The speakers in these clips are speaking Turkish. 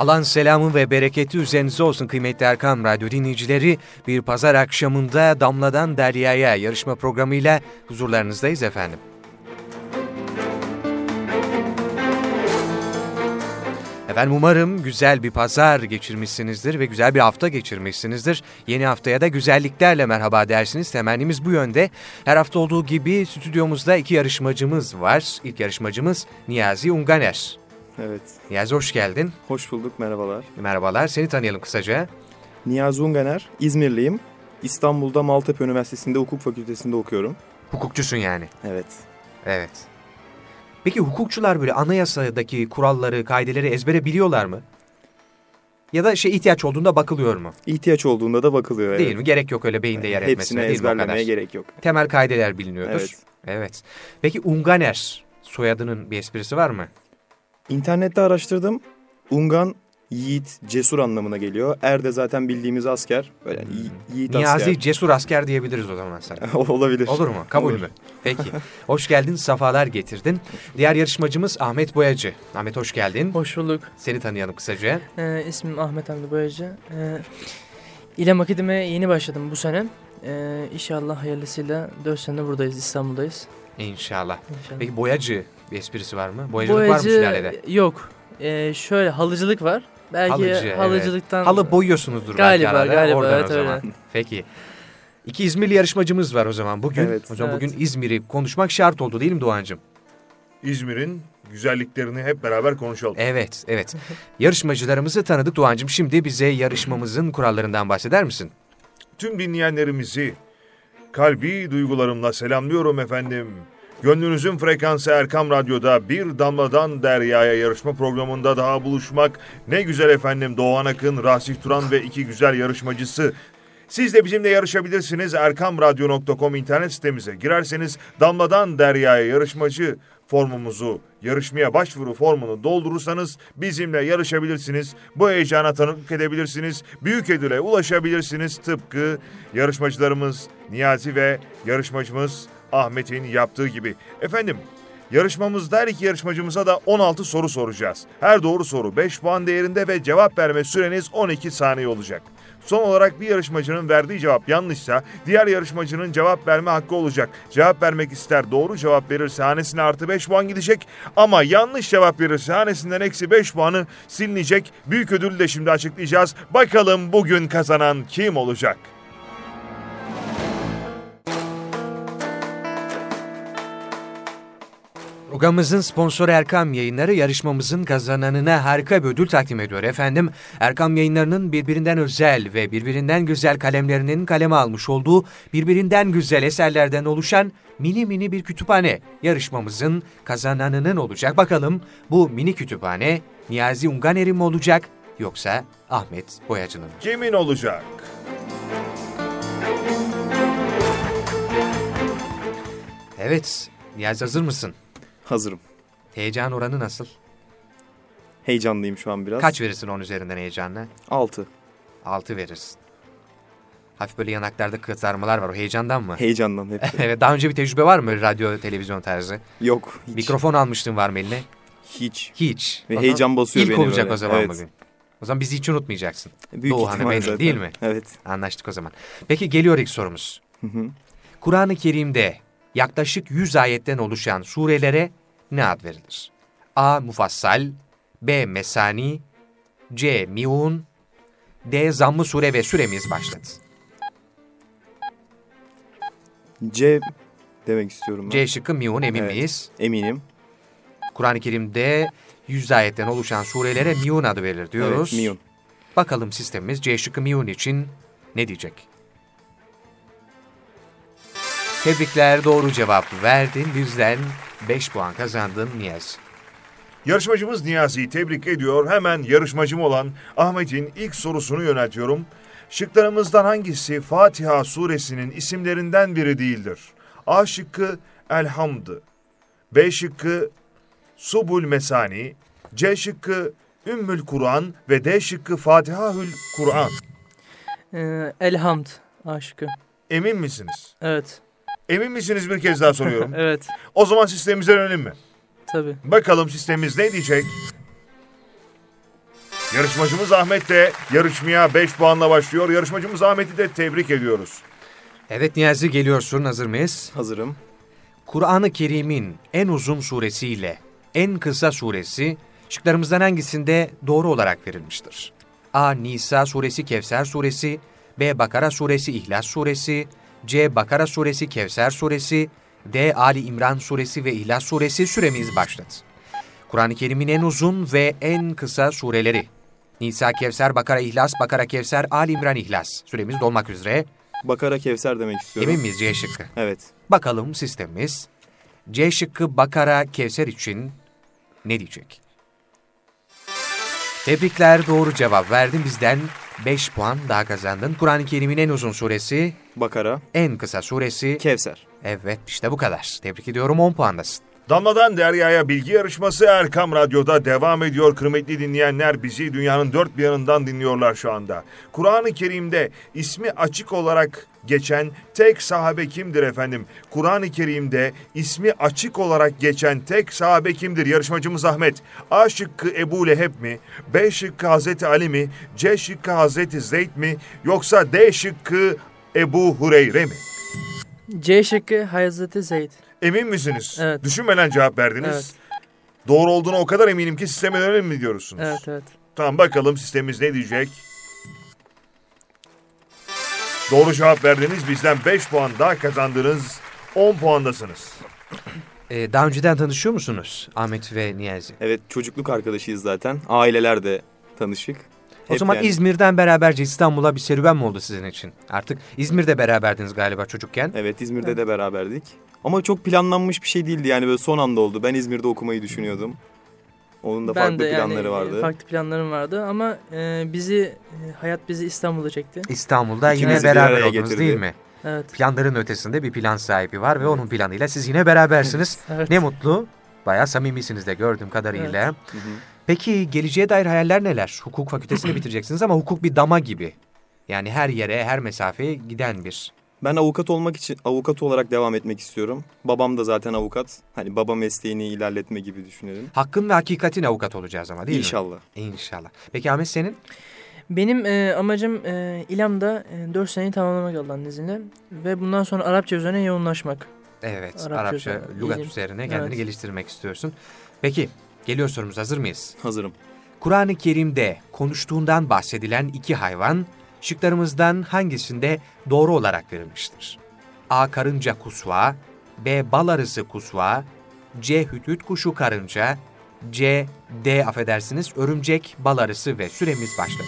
Allah'ın selamı ve bereketi üzerinize olsun kıymetli Erkam Radyo dinleyicileri. Bir pazar akşamında Damladan Derya'ya yarışma programıyla huzurlarınızdayız efendim. Efendim umarım güzel bir pazar geçirmişsinizdir ve güzel bir hafta geçirmişsinizdir. Yeni haftaya da güzelliklerle merhaba dersiniz. Temennimiz bu yönde. Her hafta olduğu gibi stüdyomuzda iki yarışmacımız var. İlk yarışmacımız Niyazi Unganer. Evet. Niyazi hoş geldin. Hoş bulduk, merhabalar. Merhabalar, seni tanıyalım kısaca. Niyazi Unganer, İzmirliyim. İstanbul'da Maltepe Üniversitesi'nde hukuk fakültesinde okuyorum. Hukukçusun yani. Evet. Evet. Peki hukukçular böyle anayasadaki kuralları, kaideleri ezbere biliyorlar mı? Ya da ihtiyaç olduğunda bakılıyor mu? İhtiyaç olduğunda da bakılıyor. Evet. Değil mi? Gerek yok öyle beyinde yer etmesine. Hepsini değil mi o kadar? ezberlemeye gerek yok. Temel kaideler biliniyordur. Evet. Evet. Peki Unganer soyadının bir esprisi var mı? İnternette araştırdım. Ungan, yiğit, cesur anlamına geliyor. Er de zaten bildiğimiz asker. Böyle yiğit Niyazi asker. Cesur Asker diyebiliriz o zaman sana. Olabilir. Olur mu? Kabul Olur. mü? Peki. Hoş geldin, safalar getirdin. Diğer yarışmacımız Ahmet Boyacı. Ahmet hoş geldin. Hoş bulduk. Seni tanıyalım kısaca. İsmim Ahmet Hamdi Boyacı. İLEM Akademi'ye yeni başladım bu sene. İnşallah hayırlısıyla 4 sene buradayız, İstanbul'dayız. İnşallah. İnşallah. Peki boyacı bir esprisi var mı? Boyacılık var mı sülalede? Yok. Şöyle halıcılık var. Belki halıcılıktan... Evet. Halı boyuyorsunuzdur galiba, belki arada. galiba, Oradan evet, o zaman. öyle. Peki. İki İzmirli yarışmacımız var o zaman bugün. Evet. O zaman Evet. bugün İzmir'i konuşmak şart oldu değil mi Doğancığım? İzmir'in güzelliklerini hep beraber konuşalım. Evet, evet. Yarışmacılarımızı tanıdık Doğancığım. Şimdi bize yarışmamızın kurallarından bahseder misin? Tüm dinleyenlerimizi kalbi duygularımla selamlıyorum efendim. Gönlünüzün frekansı Erkam Radyo'da bir damladan deryaya yarışma programında daha buluşmak ne güzel efendim. Doğan Akın, Rasih Turan ve iki güzel yarışmacısı. Siz de bizimle yarışabilirsiniz. erkamradyo.com internet sitemize girerseniz damladan deryaya yarışmacı formumuzu, yarışmaya başvuru formunu doldurursanız bizimle yarışabilirsiniz. Bu heyecana tanıklık edebilirsiniz. Büyük ödüle ulaşabilirsiniz. Tıpkı yarışmacılarımız Niyazi ve yarışmacımız Ahmet'in yaptığı gibi. Efendim, yarışmamızda her iki yarışmacımıza da 16 soru soracağız. Her doğru soru 5 puan değerinde ve cevap verme süreniz 12 saniye olacak. Son olarak bir yarışmacının verdiği cevap yanlışsa diğer yarışmacının cevap verme hakkı olacak. Cevap vermek ister, doğru cevap verirse hanesine artı 5 puan gidecek. Ama yanlış cevap verirse hanesinden eksi 5 puanı silinecek. Büyük ödülü de şimdi açıklayacağız. Bakalım bugün kazanan kim olacak? Programımızın sponsoru Erkam Yayınları yarışmamızın kazananına harika bir ödül takdim ediyor efendim. Erkam Yayınları'nın birbirinden özel ve birbirinden güzel kalemlerinin kaleme almış olduğu birbirinden güzel eserlerden oluşan mini bir kütüphane yarışmamızın kazananının olacak. Bakalım bu mini kütüphane Niyazi Unganer'in mi olacak yoksa Ahmet Boyacı'nın mı? Kimin olacak? Evet, Niyazi hazır mısın? Hazırım. Heyecan oranı nasıl? Heyecanlıyım şu an biraz. Kaç verirsin 10 üzerinden heyecanla? 6. 6 verirsin. Hafif böyle yanaklarda kızarmalar var. O heyecandan mı? Heyecandan hep. Evet. Daha önce bir tecrübe var mı radyo, televizyon tarzı? Yok. Hiç. Mikrofon almıştın var mı eline? Hiç. Hiç. Ve O heyecan zaman basıyor İlk beni olacak böyle. o zaman Evet. bugün. O zaman bizi hiç unutmayacaksın. Büyük Doğu Hanım ihtimal benim, zaten. değil mi? Evet. Anlaştık o zaman. Peki geliyor ilk sorumuz. Hı hı. Kur'an-ı Kerim'de yaklaşık 100 ayetten oluşan surelere ne ad verilir? A. Mufassal, B. Mesani, C. Miun, D. Zamm-ı Sure ve süremiz başladı. C demek istiyorum ben. C şıkkı Miun, emin Evet. miyiz? Eminim. Kur'an-ı Kerim'de 100 ayetten oluşan surelere Miun adı verilir diyoruz. Evet, Miun. Bakalım sistemimiz C şıkkı Miun için ne diyecek? Tebrikler, doğru cevap verdin. Bizden 5 puan kazandın Niyazi. Yarışmacımız Niyazi'yi tebrik ediyor. Hemen yarışmacım olan Ahmet'in ilk sorusunu yöneltiyorum. Şıklarımızdan hangisi Fatiha suresinin isimlerinden biri değildir? A şıkkı Elhamd, B şıkkı Subul Mesani, C şıkkı Ümmül Kur'an ve D şıkkı Fatihahül Kur'an. Elhamd aşkı. Emin misiniz? Evet. Emin misiniz, bir kez daha soruyorum. Evet. O zaman sistemimize dönelim mi? Tabii. Bakalım sistemimiz ne diyecek? Yarışmacımız Ahmet de yarışmaya 5 puanla başlıyor. Yarışmacımız Ahmet'i de tebrik ediyoruz. Evet Niyazi, geliyorsun, hazır mıyız? Hazırım. Kur'an-ı Kerim'in en uzun suresiyle en kısa suresi şıklarımızdan hangisinde doğru olarak verilmiştir? A. Nisa suresi, Kevser suresi, B. Bakara suresi, İhlas suresi, C. Bakara suresi, Kevser suresi, D. Ali İmran suresi ve İhlas suresi. Süremiz başladı. Kur'an-ı Kerim'in en uzun ve en kısa sureleri. Nisa, Kevser, Bakara, İhlas, Bakara, Kevser, Ali İmran, İhlas. Süremiz dolmak üzere. Bakara Kevser demek istiyorum. Emin miyiz C şıkkı? Evet. Bakalım sistemimiz C şıkkı Bakara, Kevser için ne diyecek? Tebrikler, doğru cevap verdin. Bizden 5 puan daha kazandın. Kur'an-ı Kerim'in en uzun suresi, Bakara, en kısa suresi. Kevser. Evet, işte bu kadar. Tebrik ediyorum, 10 puandasın. Damladan Derya'ya bilgi yarışması Erkam Radyo'da devam ediyor. Kıymetli dinleyenler, bizi dünyanın dört bir yanından dinliyorlar şu anda. Kur'an-ı Kerim'de ismi açık olarak geçen tek sahabe kimdir efendim? Kur'an-ı Kerim'de ismi açık olarak geçen tek sahabe kimdir? Yarışmacımız Ahmet. A şıkkı Ebu Leheb mi? B şıkkı Hazreti Ali mi? C şıkkı Hazreti Zeyd mi? Yoksa D şıkkı Ebu Hureyre mi? C şıkkı Hazreti Zeyd. Emin misiniz? Evet. Düşünmeden cevap verdiniz. Evet. Doğru olduğuna o kadar eminim ki sisteme dönelim mi diyorsunuz? Evet, evet. Tamam, bakalım sistemimiz ne diyecek? Doğru cevap verdiniz. Bizden 5 puan daha kazandınız. 10 puandasınız. Daha önceden tanışıyor musunuz Ahmet ve Niyazi? Evet, çocukluk arkadaşıyız zaten. Aileler de tanışık. O Hep zaman yani- İzmir'den beraberce İstanbul'a bir serüven mi oldu sizin için? Artık İzmir'de beraberdiniz galiba çocukken. Evet, İzmir'de de beraberdik. Ama çok planlanmış bir şey değildi, yani böyle son anda oldu. Ben İzmir'de okumayı düşünüyordum. Onun da farklı planları vardı. Farklı planlarım vardı ama hayat bizi İstanbul'a çekti. İstanbul'da İkimizi yine bir beraber araya oldunuz getirdi. değil mi? Evet. Planların ötesinde bir plan sahibi var ve onun planıyla siz yine berabersiniz. Evet. Ne mutlu. Bayağı samimisiniz de gördüğüm kadarıyla. Hı hı. Peki geleceğe dair hayaller neler? Hukuk fakültesini bitireceksiniz ama hukuk bir dama gibi. Yani her yere, her mesafeye giden bir. Ben avukat olarak devam etmek istiyorum. Babam da zaten avukat. Hani baba mesleğini ilerletme gibi düşünelim. Hakkın ve hakikatin avukat olacağız ama değil İnşallah. mi? İnşallah. Peki Ahmet, senin? Benim amacım İLAM'da 4 seneyi tamamlamak Allah'ın izniyle. Ve bundan sonra Arapça üzerine yoğunlaşmak. Evet, Arapça Arapça, üzerine, lügat ilim. üzerine kendini Evet. geliştirmek istiyorsun. Peki, geliyor sorumuz, hazır mıyız? Hazırım. Kur'an-ı Kerim'de konuştuğundan bahsedilen iki hayvan, şıklarımızdan hangisinde doğru olarak verilmiştir? A. Karınca kusva, B. Bal arısı kusva, C. Hütüt kuşu karınca, D. Örümcek bal arısı ve süremiz başladı.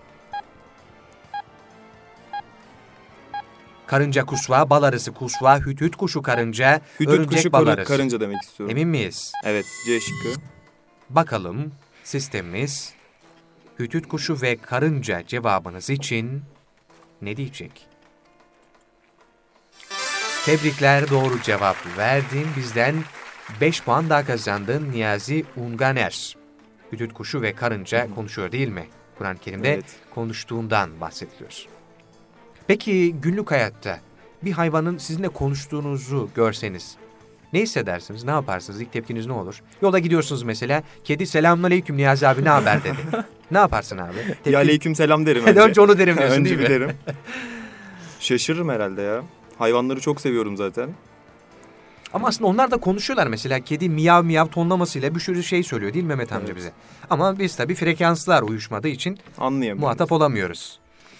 Karınca kusva, bal arısı kusva, hütüt kuşu karınca, Hütüt örümcek kuşu bal arısı. karınca demek istiyorum. Emin miyiz? Evet, C şıkkı. Bakalım sistemimiz hütüt kuşu ve karınca cevabınız için ne diyecek? Tebrikler, doğru cevap verdin. Bizden 5 puan daha kazandın Niyazi Unganer. Hütüt kuşu ve karınca konuşuyor değil mi? Kur'an-ı Kerim'de Evet. konuştuğundan bahsediliyor. Peki günlük hayatta bir hayvanın sizinle konuştuğunuzu görseniz ne hissedersiniz? Ne yaparsınız? İlk tepkiniz ne olur? Yola gidiyorsunuz mesela. Kedi selamünaleyküm Niyazi abi, ne haber dedi. Ne yaparsın abi? Ya aleyküm selam derim Hadi önce onu derim diyorsun önce değil mi? bir derim. Şaşırırım herhalde ya. Hayvanları çok seviyorum zaten. Ama aslında onlar da konuşuyorlar mesela. Kedi miyav miyav tonlamasıyla bir sürü şey söylüyor değil mi Mehmet amca Evet. bize? Ama biz tabii frekanslar uyuşmadığı için Anlayamıyorum. muhatap olamıyoruz.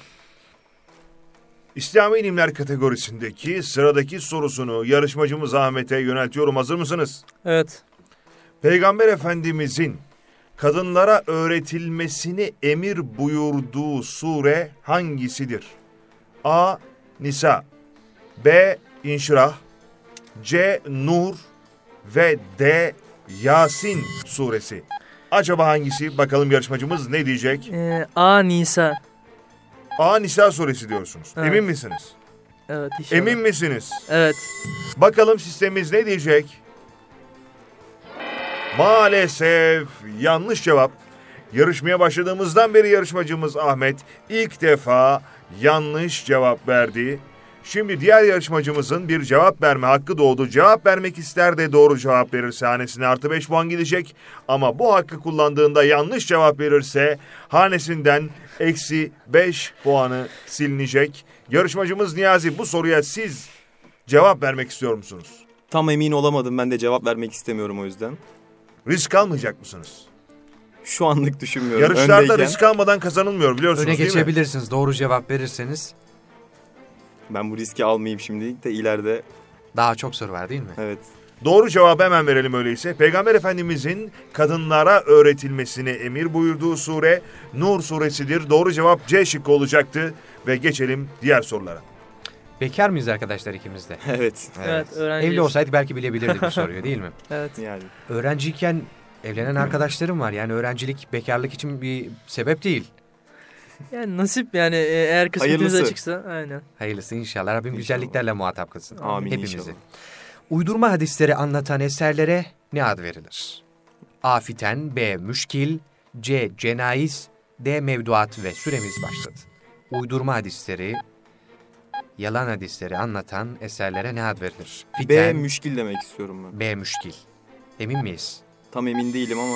İslami ilimler kategorisindeki sıradaki sorusunu yarışmacımız Ahmet'e yöneltiyorum. Hazır mısınız? Evet. Peygamber Efendimizin kadınlara öğretilmesini emir buyurduğu sure hangisidir? A. Nisa, B. İnşirah, C. Nur ve D. Yasin suresi. Acaba hangisi? Bakalım yarışmacımız ne diyecek? A. Nisa. A. Nisa suresi diyorsunuz. Evet. Emin misiniz? Evet, inşallah. Emin misiniz? Evet. Bakalım sistemimiz ne diyecek? Maalesef yanlış cevap. Yarışmaya başladığımızdan beri yarışmacımız Ahmet ilk defa yanlış cevap verdi. Şimdi diğer yarışmacımızın bir cevap verme hakkı doğdu. Cevap vermek ister de doğru cevap verirse hanesine artı 5 puan gidecek. Ama bu hakkı kullandığında yanlış cevap verirse hanesinden eksi 5 puanı silinecek. Yarışmacımız Niyazi, bu soruya siz cevap vermek istiyor musunuz? Tam emin olamadım. Ben de cevap vermek istemiyorum o yüzden. Risk almayacak mısınız? Şu anlık düşünmüyorum. Yarışlarda Öndeyken risk almadan kazanılmıyor, biliyorsunuz Öne değil mi? geçebilirsiniz doğru cevap verirseniz. ben bu riski almayayım şimdilik de ileride. Daha çok soru var değil mi? Evet. Doğru cevabı hemen verelim öyleyse. Peygamber Efendimizin kadınlara öğretilmesini emir buyurduğu sure Nur suresidir. Doğru cevap C şıkkı olacaktı ve geçelim diğer sorulara. Bekar mıyız arkadaşlar ikimiz de? Evet. Evet, öğrenciyiz. Evli olsaydık belki bilebilirdik bu soruyu değil mi? Evet. Yani. Öğrenciyken evlenen arkadaşlarım var. Yani öğrencilik bekarlık için bir sebep değil. Yani nasip yani eğer kısmetiniz Hayırlısı. açıksa aynen. Hayırlısı inşallah. Rabbim İnşallah. güzelliklerle muhatap kılsın. Amin Hepimizi. inşallah. Uydurma hadisleri anlatan eserlere ne ad verilir? A. Fiten, B. Müşkil, C. Cenaiz, D. Mevduat ve süremiz başladı. Uydurma hadisleri, yalan hadisleri anlatan eserlere ne ad verilir? B Fiten, müşkil demek istiyorum ben. B. Müşkil. Emin miyiz? Tam emin değilim ama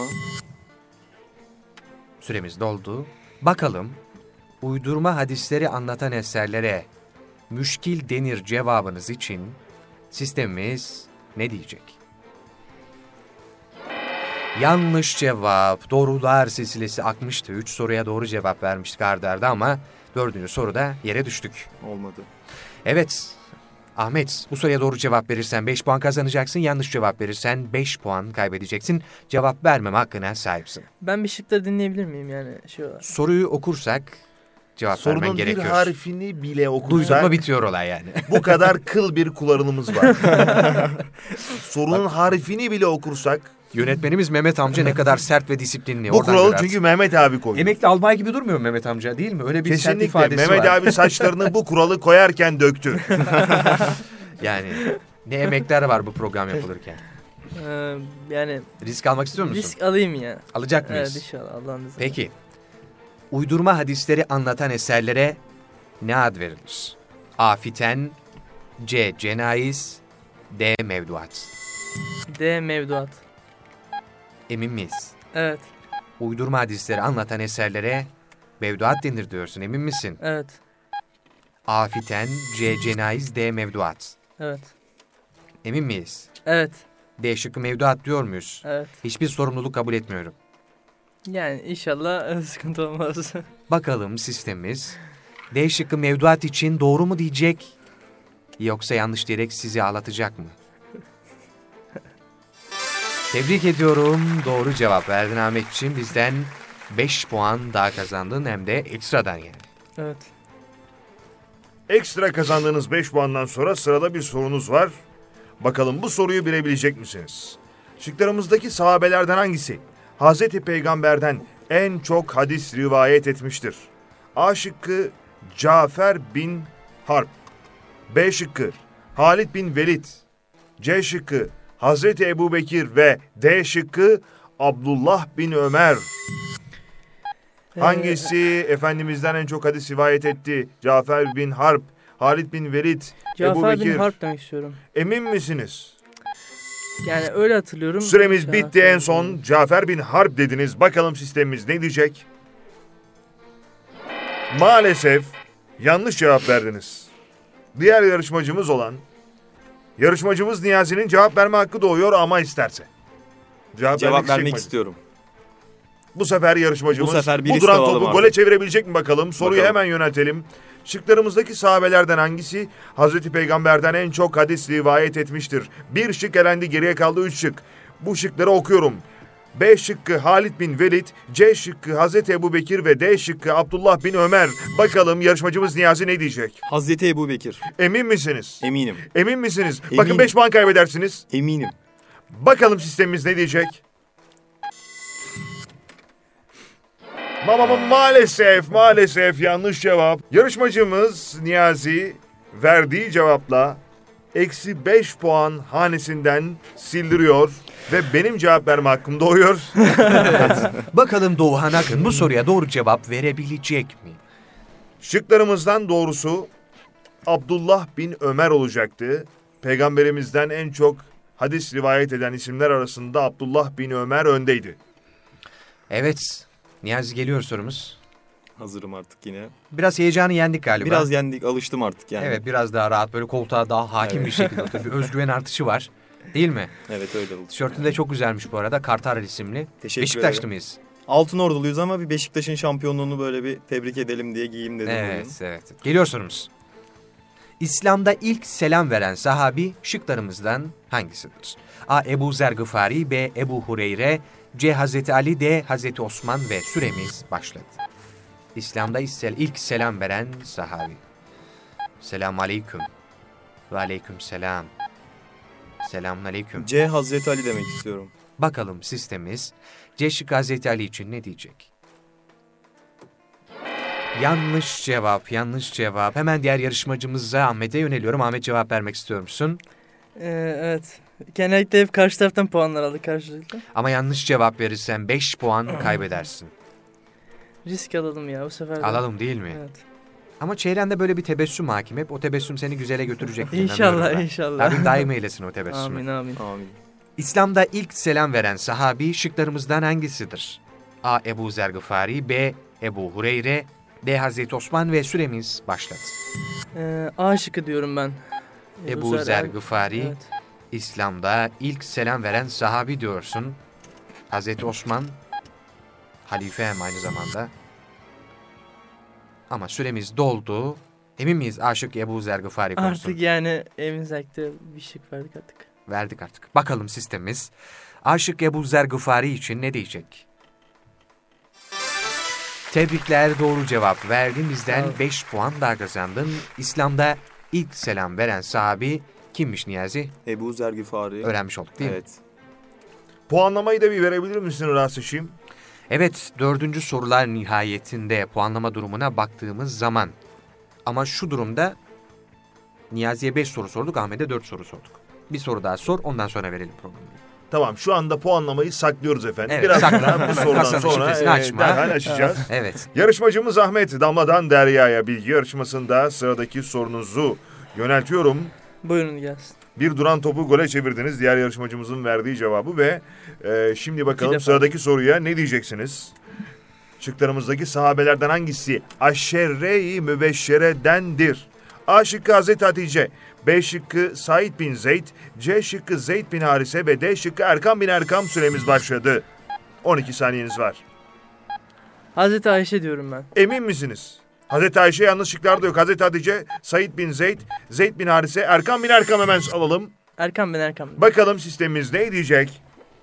Süremiz doldu. Bakalım uydurma hadisleri anlatan eserlere müşkil denir cevabınız için sistemimiz ne diyecek? Yanlış cevap. Doğrular silsilesi akmıştı. 3 soruya doğru cevap vermiştik arda arda ama 4. soruda yere düştük. olmadı. Evet Ahmet, bu soruya doğru cevap verirsen 5 puan kazanacaksın. Yanlış cevap verirsen 5 puan kaybedeceksin. Cevap vermeme hakkına sahipsin. Ben bir şıkları dinleyebilir miyim yani şey olarak? Soruyu okursak cevap vermen Sorunun bir gerekiyor. harfini bile Duydun okursak mu bitiyor olay yani. bu kadar kıl bir kullanımız var. Sorunun harfini bile okursak Yönetmenimiz Mehmet amca ne kadar sert ve disiplinli. bu Oradan kuralı biraz. çünkü Mehmet abi koydu. Emekli albay gibi durmuyor Mehmet amca değil mi? Öyle bir sert Kesinlikle ifadesi Mehmet var. abi saçlarını bu kuralı koyarken döktü. Yani ne emekler var bu program yapılırken. Yani Risk almak istiyor musun? risk alayım ya. Alacak mıyız? Evet inşallah Allah'ın izniyle. Peki. Uydurma hadisleri anlatan eserlere ne ad verilir? A. Fiten, C. Cenaiz, D. Mevduat. D mevduat. Emin miyiz? Evet. Uydurma hadisleri anlatan eserlere mevduat denir diyorsun. Emin misin? Evet. A. Fiten, C. Cenaiz, D. Mevduat. Evet. Emin miyiz? Evet. D şıkkı mevduat diyor muyuz? Evet. Hiçbir sorumluluk kabul etmiyorum. Yani inşallah sıkıntı olmaz. Bakalım sistemimiz D şıkkı mevduat için doğru mu diyecek yoksa yanlış diyerek sizi ağlatacak mı? Tebrik ediyorum. Doğru cevap verdin Ahmetciğim. Bizden 5 puan daha kazandın hem de ekstradan yani. Evet. Ekstra kazandığınız 5 puandan sonra sırada bir sorunuz var. Bakalım bu soruyu bilebilecek misiniz? Şıklarımızdaki sahabelerden hangisi Hazreti Peygamber'den en çok hadis rivayet etmiştir? A şıkkı Cafer bin Harp, B şıkkı Halid bin Velid, C şıkkı Hazreti Ebubekir ve D şıkkı Abdullah bin Ömer. Hangisi Efendimiz'den en çok hadis rivayet etti? Cafer bin Harp, Halid bin Velid, Cafer Ebubekir. bin Harp demek istiyorum. Emin misiniz? Yani öyle hatırlıyorum. Süremiz Cafer bitti, en bin- son Cafer bin Harp dediniz. Bakalım sistemimiz ne diyecek? Maalesef yanlış cevap verdiniz. Diğer yarışmacımız olan yarışmacımız Niyazi'nin cevap verme hakkı doğuyor ama isterse. Cevap vermek vermek istiyorum. Bu sefer yarışmacımız Bu sefer bir bu risk duran alalım topu artık. gole çevirebilecek mi bakalım? Soruyu Bakalım. hemen yöneltelim. Şıklarımızdaki sahabelerden hangisi Hazreti Peygamber'den en çok hadis rivayet etmiştir? Bir şık elendi, geriye kaldı 3 şık. Bu şıkları okuyorum. B şıkkı Halid bin Velid, C şıkkı Hazreti Ebubekir ve D şıkkı Abdullah bin Ömer. Bakalım yarışmacımız Niyazi ne diyecek? Hazreti Ebubekir. Emin misiniz? Eminim. Emin misiniz? Eminim. Bakın 5 puan kaybedersiniz. Eminim. Bakalım sistemimiz ne diyecek? Maalesef yanlış cevap. Yarışmacımız Niyazi verdiği cevapla eksi 5 puan hanesinden sildiriyor ve benim cevap verme hakkım doğuyor. Bakalım Doğuhan Akın bu soruya doğru cevap verebilecek mi? Şıklarımızdan doğrusu Abdullah bin Ömer olacaktı. Peygamberimizden en çok hadis rivayet eden isimler arasında Abdullah bin Ömer öndeydi. Evet. Niyazi, geliyor sorumuz. Hazırım artık yine. Biraz heyecanı yendik galiba. Biraz yendik, alıştım artık yani. Evet, biraz daha rahat, böyle koltuğa daha hakim bir şekilde oturuyor. Bir özgüven artışı var. Değil mi? Evet, öyle oldu. Tişörtün de çok güzelmiş bu arada. Kartal isimli. Teşekkür Beşiktaşlı ederim. mıyız? Altınorduluyuz ama bir Beşiktaş'ın şampiyonluğunu böyle bir tebrik edelim diye giyeyim dedim bugün. Evet, evet. Geliyor sorumuz. İslam'da ilk selam veren sahabi şıklarımızdan hangisidir? A. Ebu Zer Gıfari, B. Ebu Hureyre, C. Hazreti Ali, D. Hazreti Osman ve süremiz başladı. İslam'da ilk selam veren sahabi. Selamun aleyküm. Ve aleyküm selam. Selamun aleyküm. C. Hazreti Ali demek istiyorum. Bakalım sistemimiz C şıkkı Hazreti Ali için ne diyecek? Yanlış cevap, yanlış cevap. Hemen diğer yarışmacımıza Ahmet'e yöneliyorum. Ahmet, cevap vermek istiyor musun? Evet. Genellikle hep karşı taraftan puanlar aldık karşılıklı. Ama yanlış cevap verirsen 5 puan kaybedersin. Risk alalım ya bu sefer de. Alalım değil mi? Evet. Ama çevrende böyle bir tebessüm hakim hep. O tebessüm seni güzele götürecek. İnşallah, inşallah. Rabbim daim eylesin o tebessümü. Amin, amin. Amin. İslam'da ilk selam veren sahabi şıklarımızdan hangisidir? A. Ebu Zer Gıfari, B. Ebu Hureyre, D. Hazreti Osman ve süremiz başladı. A şıkkı diyorum ben. Ebu Zer Gıfari, Evet. İslam'da ilk selam veren sahabi diyorsun. Hazreti Osman, halife hem aynı zamanda. Ama süremiz doldu. Emin miyiz aşık Ebu Zer Gıfari konusunda? Artık yani evimizdeki bir şık verdik artık. Verdik artık. Bakalım sistemimiz aşık Ebu Zer Gıfari için ne diyecek? Tebrikler, doğru cevap verdin. Bizden 5 puan daha kazandın. İslam'da ilk selam veren sahabi kimmiş Niyazi? Ebu Zer Gıfari. Öğrenmiş olduk değil mi? Evet. Puanlamayı da bir verebilir misin Rasişim? Evet, 4. sorular nihayetinde puanlama durumuna baktığımız zaman. Ama şu durumda Niyazi'ye 5 soru sorduk, Ahmet'e 4 soru sorduk. Bir soru daha sor, ondan sonra verelim programı. Tamam, şu anda puanlamayı saklıyoruz efendim. Evet, Biraz sakla. daha bu sorudan Kasanın sonra şifresini açma. derhal açacağız. Evet. Yarışmacımız Ahmet Damla'dan Derya'ya bilgi yarışmasında sıradaki sorunuzu yöneltiyorum. Buyurun gelsin. Bir duran topu gole çevirdiniz. Diğer yarışmacımızın verdiği cevabı ve şimdi bakalım defa. sıradaki soruya ne diyeceksiniz? Şıklarımızdaki sahabelerden hangisi Aşşere-i Mübeşşere'dendir? A şıkkı Hazreti Hatice, B şıkkı Said bin Zeyd, C şıkkı Zeyd bin Harise ve D şıkkı Erkam bin Erkam. Süremiz başladı. 12 saniyeniz var. Hazreti Ayşe diyorum ben. Emin misiniz? Hazreti Ayşe yanlış şıklarda yok. Hazreti Hatice, Said bin Zeyd, Zeyd bin Harise, Erkam bin Erkam hemen alalım. Erkan ben Erkan. Bakalım sistemimiz ne diyecek?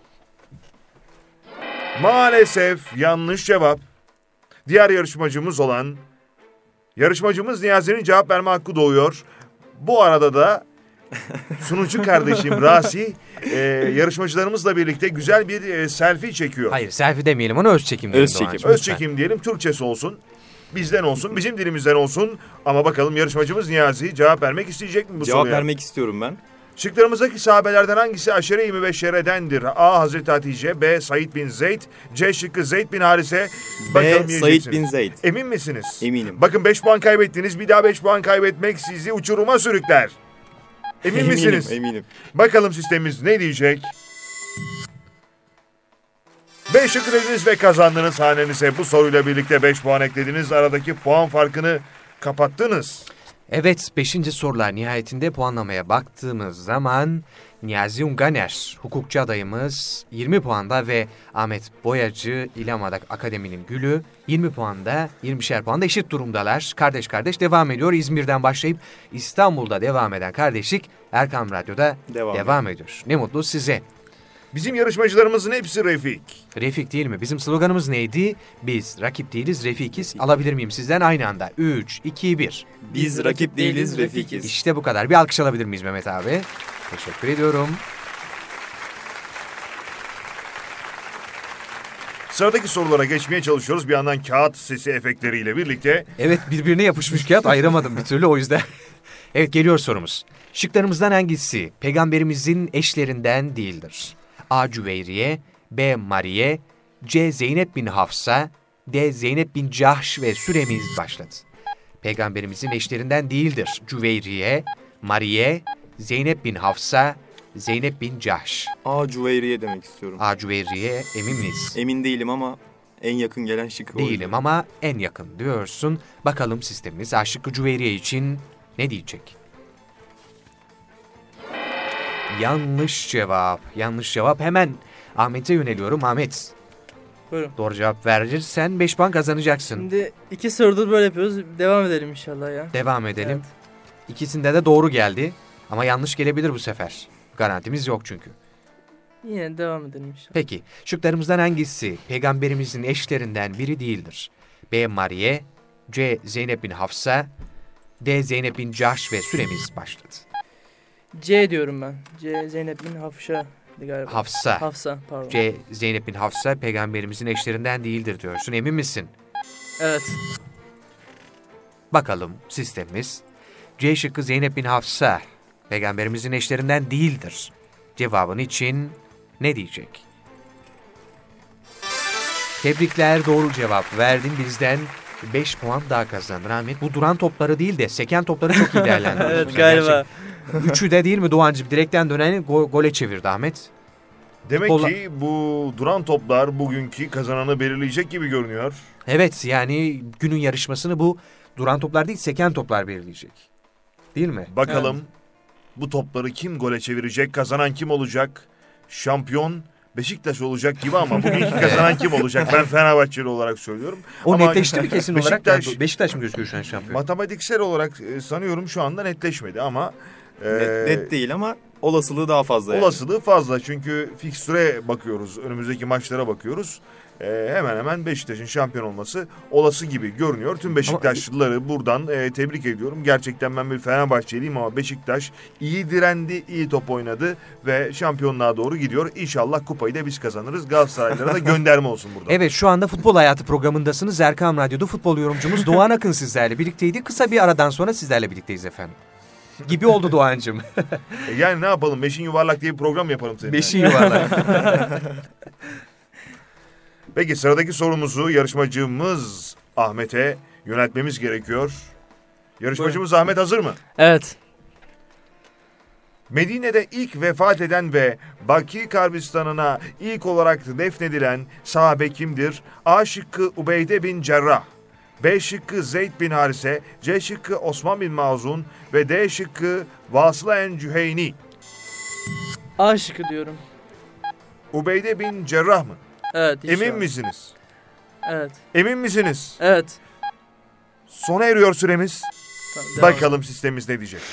Maalesef yanlış cevap. Diğer yarışmacımız olan yarışmacımız Niyazi'nin cevap verme hakkı doğuyor. Bu arada da sunucu kardeşim Rasi yarışmacılarımızla birlikte güzel bir selfie çekiyor. Hayır, selfie demeyelim, onu öz çekim diyelim. Öz çekim. Doğancığım, Öz lütfen. çekim diyelim, Türkçesi olsun. Bizden olsun, bizim dilimizden olsun. Ama bakalım yarışmacımız Niyazi cevap vermek isteyecek mi bu Cevap soruya? vermek istiyorum ben. Şıklarımızdaki sahabelerden hangisi Aşere-i Mübeşşere'dendir? A. Hazreti Hatice, B. Said bin Zeyd, C şıkkı Zeyd bin Harise. Bakalım B. Said yiyeceksiniz. bin Zeyd. Emin misiniz? Eminim. Bakın 5 puan kaybettiniz. Bir daha 5 puan kaybetmek sizi uçuruma sürükler. Emin misiniz? Eminim. Bakalım sistemimiz ne diyecek? 5 şıkkı dediniz ve kazandınız hanenize. Bu soruyla birlikte 5 puan eklediniz. Aradaki puan farkını kapattınız. Evet, 5. sorular nihayetinde puanlamaya baktığımız zaman Niyazi Unganer, hukukçu adayımız 20 puanda ve Ahmet Boyacı, İlham Adak Akademi'nin gülü 20 puanda, 20'şer puanda eşit durumdalar. Kardeş kardeş devam ediyor. İzmir'den başlayıp İstanbul'da devam eden kardeşlik Erkam Radyo'da devam ediyor. Ne mutlu size. Bizim yarışmacılarımızın hepsi Refik. Refik değil mi? Bizim sloganımız neydi? Biz rakip değiliz, refikiz. Alabilir miyim sizden aynı anda? 3, 2, 1. Biz rakip değiliz, refikiz. İşte bu kadar. Bir alkış alabilir miyiz Mehmet abi? Teşekkür ediyorum. Sıradaki sorulara geçmeye çalışıyoruz. Bir yandan kağıt sesi efektleriyle birlikte. Evet, birbirine yapışmış kağıt, ayıramadım bir türlü o yüzden. Evet, geliyor sorumuz. Şıklarımızdan hangisi peygamberimizin eşlerinden değildir? A. Cüveyriye, B. Mariye, C. Zeynep bin Hafsa, D. Zeynep bin Cahş ve süremiz başladı. peygamberimizin eşlerinden değildir. Cüveyriye, Mariye, Zeynep bin Hafsa, Zeynep bin Cahş. Cüveyriye demek istiyorum. Cüveyriye emin miyiz? Emin değilim ama en yakın gelen şık o. Değilim ama en yakın diyorsun. Bakalım sistemimiz A şıkkı Cüveyriye için ne diyecek? Yanlış cevap. Yanlış cevap. Hemen Ahmet'e yöneliyorum. Ahmet, Buyurun. doğru cevap verirsen 5 puan kazanacaksın. Şimdi 2 sorudur böyle yapıyoruz. Devam edelim inşallah ya. Devam edelim. Evet. İkisinde de doğru geldi. Ama yanlış gelebilir bu sefer. Garantimiz yok çünkü. Yine devam edelim inşallah. Peki, şıklarımızdan hangisi peygamberimizin eşlerinden biri değildir? B. Mariye, C. Zeynep bin Hafsa, D. Zeynep bin Cahş ve süremiz başladı. C diyorum ben. C Zeynep bin Hafşa'ydı galiba. Hafsa. Hafsa pardon. C. Zeynep bin Hafsa peygamberimizin eşlerinden değildir diyorsun. Emin misin? Evet. Bakalım sistemimiz. C şıkkı Zeynep bin Hafsa peygamberimizin eşlerinden değildir. Cevabın için ne diyecek? Tebrikler, doğru cevap verdin. Bizden 5 puan daha kazandın Ahmet. Bu duran topları değil de seken topları çok iyi değerlendiriyorsun. Evet galiba. Üçü de değil mi Doğancığım? Direkten döneni gole çevirdi Ahmet. Demek Futbolla- ki bu duran toplar bugünkü kazananı belirleyecek gibi görünüyor. Evet, yani günün yarışmasını bu duran toplar değil seken toplar belirleyecek. Değil mi? Bakalım bu topları kim gole çevirecek, kazanan kim olacak? Şampiyon Beşiktaş olacak gibi ama bugünkü kazanan kim olacak? Ben Fenerbahçeli olarak söylüyorum. O Ama netleşti mi kesin olarak? Beşiktaş- Yani Beşiktaş mı gözüküyor şu an şampiyon? Matematiksel olarak sanıyorum şu anda netleşmedi ama Net değil ama olasılığı daha fazla yani. olasılığı fazla. Çünkü fikstüre bakıyoruz, önümüzdeki maçlara bakıyoruz. Hemen hemen Beşiktaş'ın şampiyon olması olası gibi görünüyor. Tüm Beşiktaşlıları buradan tebrik ediyorum. Gerçekten ben bir Fenerbahçeliyim ama Beşiktaş iyi direndi, iyi top oynadı ve şampiyonluğa doğru gidiyor. İnşallah kupayı da biz kazanırız. Galatasaraylılara da gönderme olsun buradan. Evet, şu anda Futbol Hayatı programındasınız. Erkam Radyo'da futbol yorumcumuz Doğan Akın sizlerle birlikteydi. Kısa bir aradan sonra sizlerle birlikteyiz efendim. Gibi oldu Doğancığım. Yani ne yapalım? Beşin yuvarlak diye bir program yaparım seninle. Beşi yuvarlak. Peki sıradaki sorumuzu yarışmacımız Ahmet'e yöneltmemiz gerekiyor. Yarışmacımız Ahmet hazır mı? Evet. Medine'de ilk vefat eden ve Baki Karbistan'ına ilk olarak defnedilen sahabe kimdir? A şıkkı Ubeyde bin Cerrah, B şıkkı Zeyd bin Harise, C şıkkı Osman bin Mazun ve D şıkkı Vasıla Cüheyni. A şıkkı diyorum. Ubeyde bin Cerrah mı? Evet inşallah. Emin misiniz? Evet. Emin misiniz? Evet. Sona eriyor süremiz. Tamam, devam Bakalım sistemimiz ne diyecek?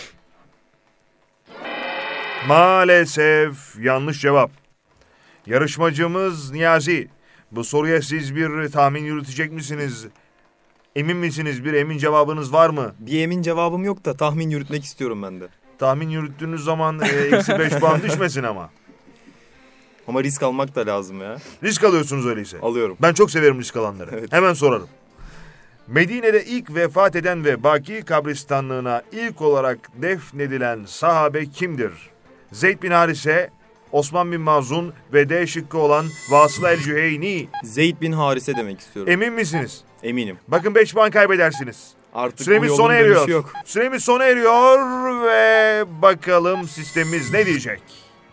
Maalesef yanlış cevap. Yarışmacımız Niyazi. Bu soruya siz bir tahmin yürütecek misiniz? Emin misiniz? Bir emin cevabınız var mı? Bir emin cevabım yok da tahmin yürütmek istiyorum ben de. Tahmin yürüttüğünüz zaman eksi 5 puan düşmesin ama. Ama risk almak da lazım ya. Risk alıyorsunuz öyleyse. Alıyorum. Ben çok severim risk alanları. Evet. Hemen sorarım. Medine'de ilk vefat eden ve Baki kabristanlığına ilk olarak defnedilen sahabe kimdir? Zeyd bin Harise, Osman bin Mazun ve D şıkkı olan Vasıla el-Cüheyni. Zeyd bin Harise demek istiyorum. Emin misiniz? Eminim. Bakın 5 puan kaybedersiniz. Artık Süremiz bu yolun sona dönüşü eriyor. yok. Süremiz sona eriyor ve bakalım sistemimiz ne diyecek?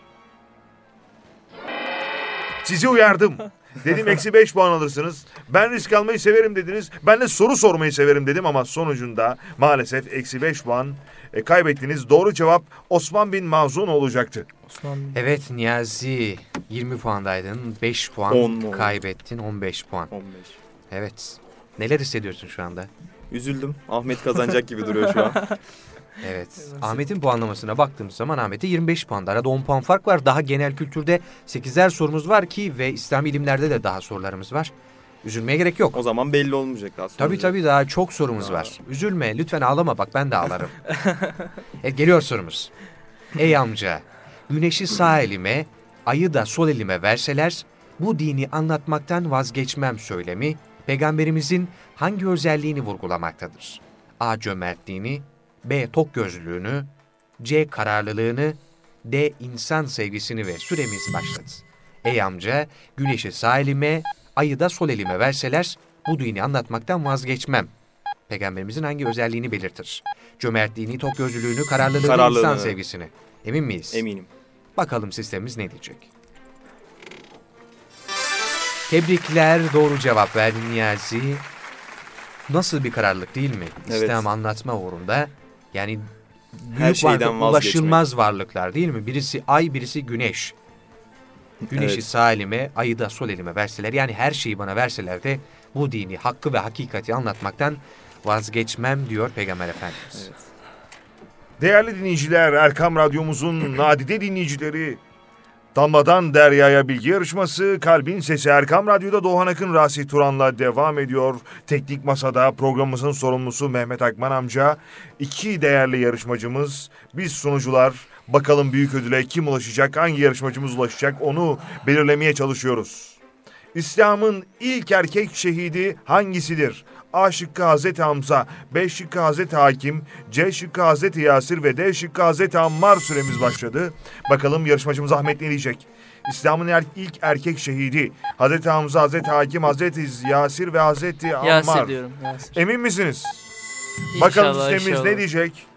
Sizi uyardım. Dedim eksi 5 puan alırsınız. Ben risk almayı severim dediniz. Ben de soru sormayı severim dedim ama sonucunda maalesef eksi 5 puan kaybettiniz. Doğru cevap Osman bin Mazun olacaktı. Osman. Evet Niyazi, 20 puandaydın. 5 puan 10 mu? kaybettin. 15 puan. 15. Evet. Neler hissediyorsun şu anda? Üzüldüm. Ahmet kazanacak gibi duruyor şu an. Evet. Ahmet'in puanlamasına baktığımız zaman Ahmet'e 25 puan. Arada 10 puan fark var. Daha genel kültürde 8'er sorumuz var ki ve İslami ilimlerde de daha sorularımız var. Üzülmeye gerek yok. O zaman belli olmayacak daha sonra. Tabii daha çok sorumuz var. Üzülme, lütfen ağlama, bak ben de ağlarım. Evet, geliyor sorumuz. Ey amca, güneşi sağ elime, ayı da sol elime verseler, bu dini anlatmaktan vazgeçmem söylemi, Peygamberimizin hangi özelliğini vurgulamaktadır? A. Cömertliğini, B. Tokgözlülüğünü, C. Kararlılığını, D. İnsan sevgisini ve süremiz başladı. Ey amca, güneşi sağ elime, ayı da sol elime verseler, bu dini anlatmaktan vazgeçmem. Peygamberimizin hangi özelliğini belirtir? Cömertliğini, tokgözlülüğünü, kararlılığını, Kararlılığını. insan sevgisini. Emin miyiz? Eminim. Bakalım sistemimiz ne diyecek? Tebrikler, doğru cevap verdin Niyazi. Nasıl bir kararlılık değil mi? Evet. İslam anlatma uğrunda. Yani büyük Her şeyden varlık, vazgeçmek. ulaşılmaz varlıklar değil mi? Birisi ay, birisi güneş. Güneşi Evet. sağ elime, ayı da sol elime verseler, yani her şeyi bana verseler de bu dini, hakkı ve hakikati anlatmaktan vazgeçmem diyor Peygamber Efendimiz. Evet. Değerli dinleyiciler, Erkam Radyomuzun nadide dinleyicileri, Damladan Derya'ya bilgi yarışması Kalbin Sesi Erkam Radyo'da Doğan Akın, Rasih Turan'la devam ediyor. Teknik Masa'da programımızın sorumlusu Mehmet Akman amca, 2 değerli yarışmacımız, biz sunucular, bakalım büyük ödüle kim ulaşacak, hangi yarışmacımız ulaşacak onu belirlemeye çalışıyoruz. İslam'ın ilk erkek şehidi hangisidir? A şıkkı Hazreti Hamza, B şıkkı Hazreti Hakim, C şıkkı Hazreti Yasir ve D şıkkı Hazreti Ammar süremiz başladı. Bakalım yarışmacımız Ahmet ne diyecek? İslam'ın ilk erkek şehidi Hazreti Hamza, Hazreti Hakim, Hazreti Yasir ve Hazreti Ammar. Yasir diyorum. Yasir. Emin misiniz? Bakalım İnşallah, sistemimiz inşallah. ne diyecek?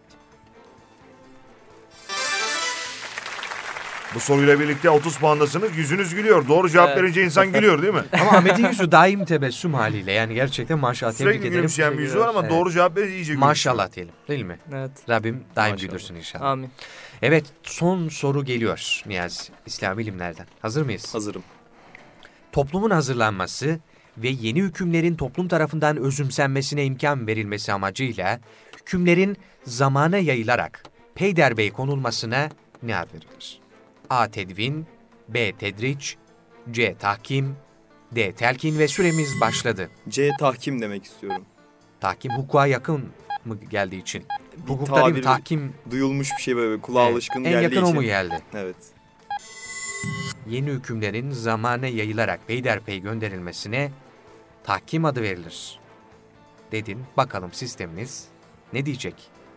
Bu soruyla birlikte 30 puandasınız. Yüzünüz gülüyor. Doğru cevap Evet. verince insan gülüyor değil mi? Ama Ahmet'in yüzü daim tebessüm haliyle, yani gerçekten maşallah, tebrik Sürekli ederim. gülümseyen bir yüzü var ama Evet. doğru cevap verince iyice gülüyor. Maşallah diyelim, değil mi? Evet. Rabbim daim Maşallah. güldürsün inşallah. Amin. Evet, son soru geliyor Niyazi, İslami ilimlerden. Hazır mıyız? Hazırım. Toplumun hazırlanması ve yeni hükümlerin toplum tarafından özümsenmesine imkan verilmesi amacıyla hükümlerin zamana yayılarak peyderbey konulmasına ne ad verilir? A. Tedvin, B. Tedriç, C. Tahkim, D. Telkin ve süremiz başladı. C tahkim demek istiyorum. Tahkim hukuka yakın mı geldiği için? Bir Hukukta değil mi? tabiri- Tahkim Duyulmuş bir şey, böyle kulağa evet, alışkın en geldiği yakın için. o mu geldi? Evet. Yeni hükümlerin zamana yayılarak peyderpey gönderilmesine tahkim adı verilir. Dedin, bakalım sisteminiz ne diyecek?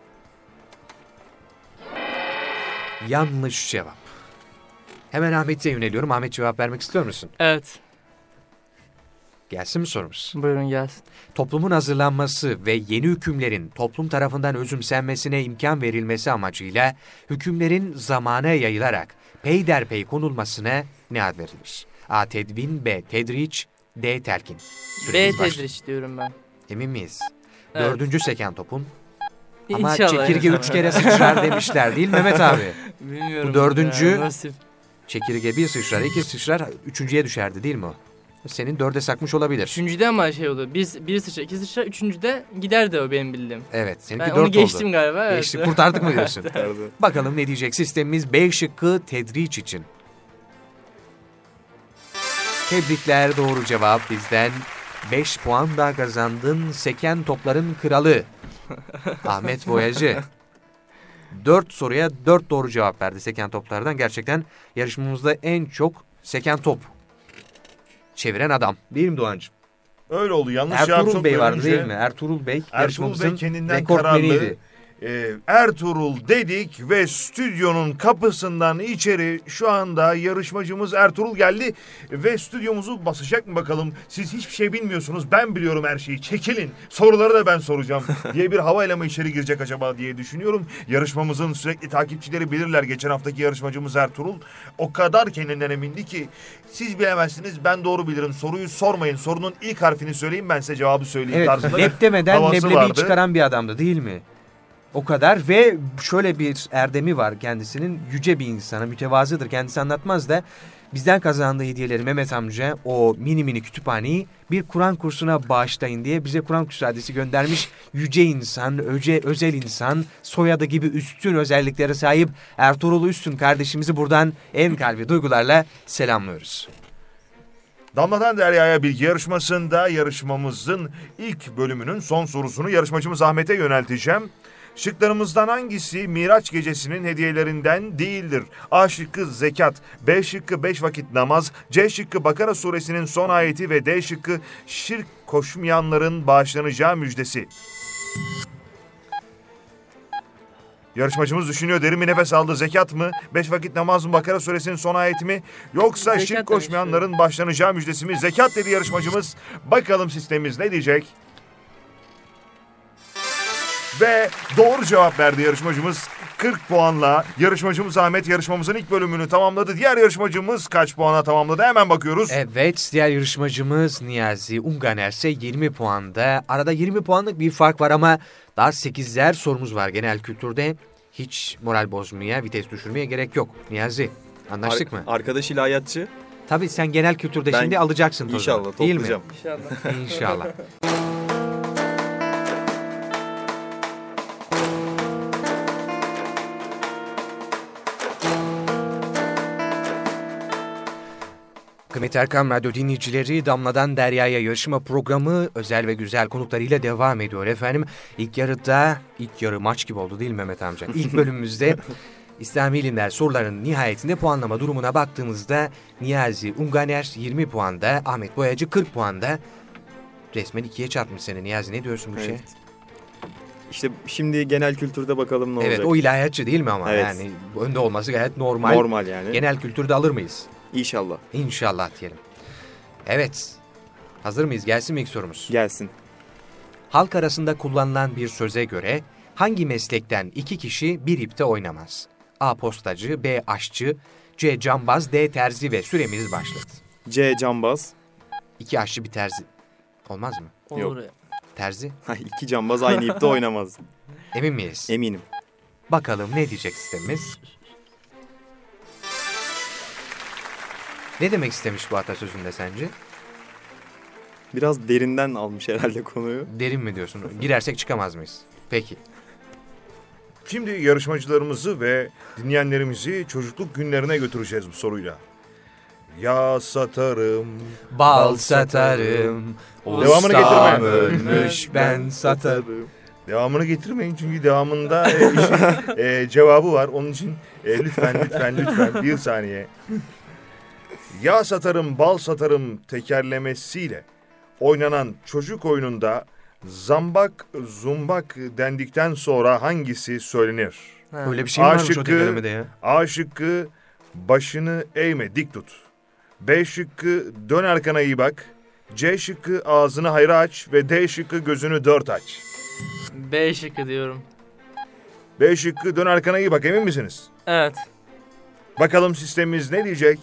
Yanlış cevap. Hemen Ahmet'e yöneliyorum. Ahmet, cevap vermek istiyor musun? Evet. Gelsin mi sorumuz? Buyurun gelsin. Toplumun hazırlanması ve yeni hükümlerin toplum tarafından özümsenmesine imkan verilmesi amacıyla hükümlerin zamana yayılarak peyderpey konulmasına ne ad verilir? A. Tedvin, B. Tedriç, D. Telkin. B Süremiz başladı. tedriç diyorum ben. Emin miyiz? Evet. 4. seken topun. Ama İnşallah. çekirge 3 kere sıçrar demişler değil mi Mehmet abi? Bilmiyorum. Bu 4. Ya, nasip. Çekirge 1 sıçrar, 2 sıçrar, 3.'ye düşerdi değil mi o? Senin 4'e sakmış olabilir. Üçüncüde ama şey oldu. Bir sıçra, 2 sıçra, üçüncüde giderdi o benim bildiğim. Evet, seninki Ben 4 onu oldu. geçtim galiba. Evet. Geçtik, kurtardık mı diyorsun? Pardon. Bakalım ne diyecek sistemimiz B şıkkı tedriç için. Tebrikler, doğru cevap bizden. 5 puan daha kazandın. Seken topların kralı. Ahmet Boyacı. 4 soruya 4 doğru cevap verdi seken toplardan. Gerçekten yarışmamızda en çok seken top çeviren adam. Değil mi Doğancığım? Öyle oldu. Yanlış cevap Ertuğrul çok Bey vardı görünce- değil mi? Ertuğrul Bey Ertuğrul yarışmamızın Bey kendinden rekortmeniydi. kararlı. Ertuğrul dedik ve stüdyonun kapısından içeri şu anda yarışmacımız Ertuğrul geldi ve stüdyomuzu basacak mı bakalım? Siz hiçbir şey bilmiyorsunuz, ben biliyorum her şeyi, çekilin, soruları da ben soracağım diye bir havayla mı içeri girecek acaba diye düşünüyorum. Yarışmamızın sürekli takipçileri bilirler, geçen haftaki yarışmacımız Ertuğrul o kadar kendinden emindi ki siz bilemezsiniz, ben doğru bilirim, soruyu sormayın, sorunun ilk harfini söyleyin, ben size cevabı söyleyeyim Evet, tarzında bir lep demeden havası leblebiyi vardı. çıkaran bir adamdı değil mi? O kadar ve şöyle bir erdemi var kendisinin, yüce bir insana, mütevazıdır, kendisi anlatmaz da bizden kazandığı hediyeleri Mehmet amca o mini kütüphaneyi bir Kur'an kursuna bağışlayın diye bize Kur'an kursu adresi göndermiş yüce insan, özel insan, soyadı gibi üstün özelliklere sahip Ertuğrul Üstün kardeşimizi buradan en kalbi duygularla selamlıyoruz. Damladan Derya'ya bilgi yarışmasında yarışmamızın ilk bölümünün son sorusunu yarışmacımız Ahmet'e yönelteceğim. Şıklarımızdan hangisi Miraç gecesinin hediyelerinden değildir? A şıkkı zekat, B şıkkı 5 vakit namaz, C şıkkı Bakara suresinin son ayeti ve D şıkkı şirk koşmayanların bağışlanacağı müjdesi. Yarışmacımız düşünüyor, derin bir nefes aldı. Zekat mı, 5 vakit namaz mı, Bakara suresinin son ayeti mi, yoksa Zekat şirk demiş koşmayanların bağışlanacağı müjdesi mi? Zekat dedi yarışmacımız. Bakalım sistemimiz ne diyecek? Ve doğru cevap verdi yarışmacımız 40 puanla. Yarışmacımız Ahmet yarışmamızın ilk bölümünü tamamladı. Diğer yarışmacımız kaç puana tamamladı? Hemen bakıyoruz. Evet, diğer yarışmacımız Niyazi Unganer ise 20 puanda. Arada 20 puanlık bir fark var ama daha 8'ler sorumuz var genel kültürde. Hiç moral bozmaya, vites düşürmeye gerek yok. Niyazi, anlaştık mı? Arkadaş ilahiyatçı. Tabii sen genel kültürde Ben şimdi alacaksın tozunu. İnşallah Değil mi? toplayacağım. İnşallah. İnşallah. Kıymetli Erkam Radyo dinleyicileri, Damladan Derya'ya yarışma programı özel ve güzel konuklarıyla devam ediyor efendim. İlk yarı maç gibi oldu değil mi Mehmet amca? İlk bölümümüzde İslami ilimler sorularının nihayetinde puanlama durumuna baktığımızda Niyazi Unganer 20 puanda, Ahmet Boyacı 40 puanda. Resmen ikiye çarpmış seni Niyazi, ne diyorsun bu Evet. şey? İşte şimdi genel kültürde bakalım ne olacak. Evet, o ilahiyatçı değil mi ama? Evet. Yani önde olması gayet normal. Normal yani. Genel kültürde alır mıyız? İnşallah. İnşallah diyelim. Evet. Hazır mıyız? Gelsin mi ilk sorumuz? Gelsin. Halk arasında kullanılan bir söze göre hangi meslekten iki kişi bir ipte oynamaz? A. Postacı, B. Aşçı, C. Cambaz, D. Terzi ve süremiz başladı. C. Cambaz. İki aşçı bir terzi. Olmaz mı? Olur. Terzi. İki cambaz aynı ipte oynamaz. Emin miyiz? Eminim. Bakalım ne diyecek sistemimiz? Ne demek istemiş bu atasözünde sence? Biraz derinden almış herhalde konuyu. Derin mi diyorsun? Girersek çıkamaz mıyız? Peki. Şimdi yarışmacılarımızı ve dinleyenlerimizi çocukluk günlerine götüreceğiz bu soruyla. Ya satarım, Bal satarım, Devamını ustam getirme. ölmüş ben satarım. devamını getirmeyin çünkü devamında işin, cevabı var. Onun için lütfen bir saniye. Ya satarım, bal satarım tekerlemesiyle oynanan çocuk oyununda zambak, zumbak dendikten sonra hangisi söylenir? Ha. Öyle bir şey mi varmış o şıkkı- tekerlemede ya? A şıkkı başını eğme dik tut. B şıkkı dön arkana iyi bak. C şıkkı ağzını hayra aç ve D şıkkı gözünü dört aç. B şıkkı diyorum. B şıkkı dön arkana iyi bak, emin misiniz? Evet. Bakalım sistemimiz ne diyecek?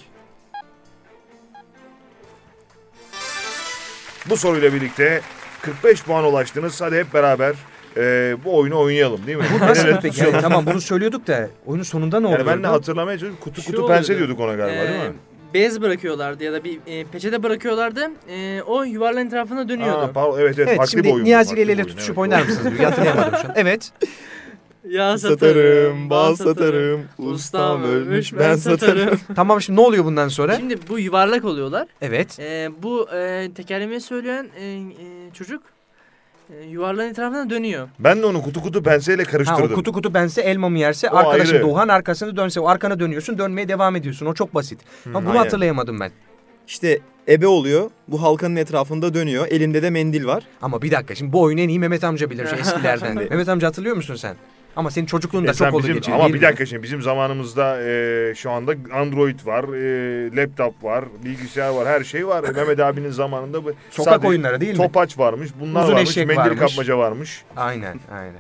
Bu soruyla birlikte 45 puan ulaştınız. Hadi hep beraber bu oyunu oynayalım değil mi? Bu nasıl El ele peki? tutuşalım. Yani tamam bunu söylüyorduk da oyunun sonunda ne Yani oluyordu? ben de hatırlamaya çalışıyorum. Kutu Şu pense oluyordu. diyorduk ona galiba değil mi? Bez bırakıyorlardı ya da bir peçete bırakıyorlardı. O yuvarlağın etrafında dönüyordu. Aa, pardon, evet Evet, farklı bir şimdi oyun. Niyazi farklı ile bir el ele oyun, tutuşup evet, oynar doğru. mısınız? Bir hatırlayamadım şu an. Evet. Ya Satarım, bal satarım, ustam ölmüş ben satarım. Tamam, şimdi ne oluyor bundan sonra? Şimdi bu yuvarlak oluyorlar. Evet. Bu tekerlemeyi söyleyen çocuk yuvarlağın etrafında dönüyor. Ben de onu kutu penseyle Ha, karıştırdım. o kutu bense elma mı yerse O arkadaşın ayrı. Doğan arkasını dönse o arkana dönüyorsun, dönmeye devam ediyorsun. O çok basit. Ama bunu aynen. hatırlayamadım ben. İşte ebe oluyor. Bu halkanın etrafında dönüyor. Elinde de mendil var. Ama bir dakika, şimdi bu oyunu en iyi Mehmet amca bilir şu eskilerden. Mehmet amca hatırlıyor musun sen? Ama senin çocukluğunda Sen çok oldu bizim- geçiyor ama değil bir mi? dakika şimdi bizim zamanımızda şu anda Android var, laptop var, bilgisayar var, her şey var. Mehmet abinin zamanında bu Sokak sadece oyunları değil mi? topaç varmış, bunlar Uzun varmış, eşek mendil varmış. kapmaca varmış. Aynen.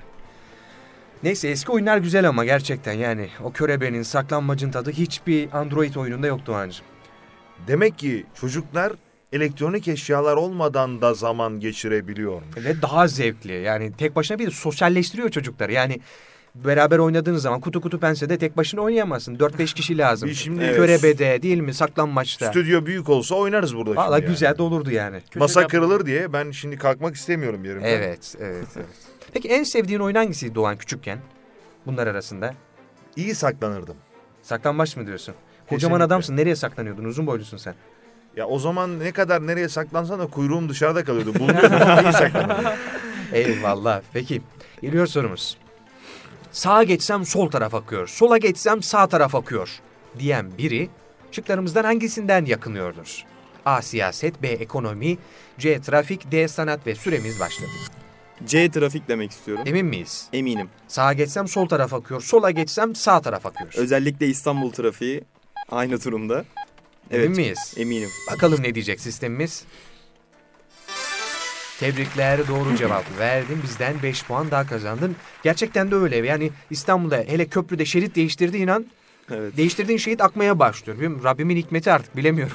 Neyse, eski oyunlar güzel ama gerçekten yani o körebenin, saklanmacın tadı hiçbir Android oyununda yoktu Doğancığım. Demek ki çocuklar elektronik eşyalar olmadan da zaman geçirebiliyormuş. Ve daha zevkli. Yani tek başına bir de sosyalleştiriyor çocukları. Yani beraber oynadığınız zaman kutu pensede tek başına oynayamazsın. 4-5 kişi lazım. Biz şimdi Körebede değil mi? Saklanmaçta. stüdyo büyük olsa oynarız burada Valla şimdi güzel yani. de olurdu yani. Masa kırılır diye ben şimdi kalkmak istemiyorum yerimden. Evet. Peki en sevdiğin oyun hangisiydi Doğan küçükken? Bunlar arasında. İyi saklanırdım. Saklambaç mı diyorsun? Kocaman Kesinlikle. adamsın. Nereye saklanıyordun? Uzun boylusun sen. Ya o zaman ne kadar nereye saklansan da kuyruğum dışarıda kalıyordu. Bulunuyordum ama iyi saklanırdım. Eyvallah. Peki. Geliyor sorumuz. Sağa geçsem sol taraf akıyor. Sola geçsem sağ taraf akıyor. Diyen biri şıklarımızdan hangisinden yakınıyordur? A. Siyaset, B. Ekonomi, C. Trafik, D. Sanat ve süremiz başladı. C trafik demek istiyorum. Emin miyiz? Eminim. Sağa geçsem sol taraf akıyor. Sola geçsem sağ taraf akıyor. Özellikle İstanbul trafiği aynı durumda. Emin miyiz? Eminim. Bakalım ne diyecek sistemimiz? Tebrikler, doğru cevap verdin. Bizden 5 puan daha kazandın. Gerçekten de öyle. Yani İstanbul'da hele köprüde şerit değiştirdi, inan. Evet. Değiştirdiğin şerit akmaya başlıyor. Bilmiyorum, Rabbimin hikmeti artık, bilemiyorum.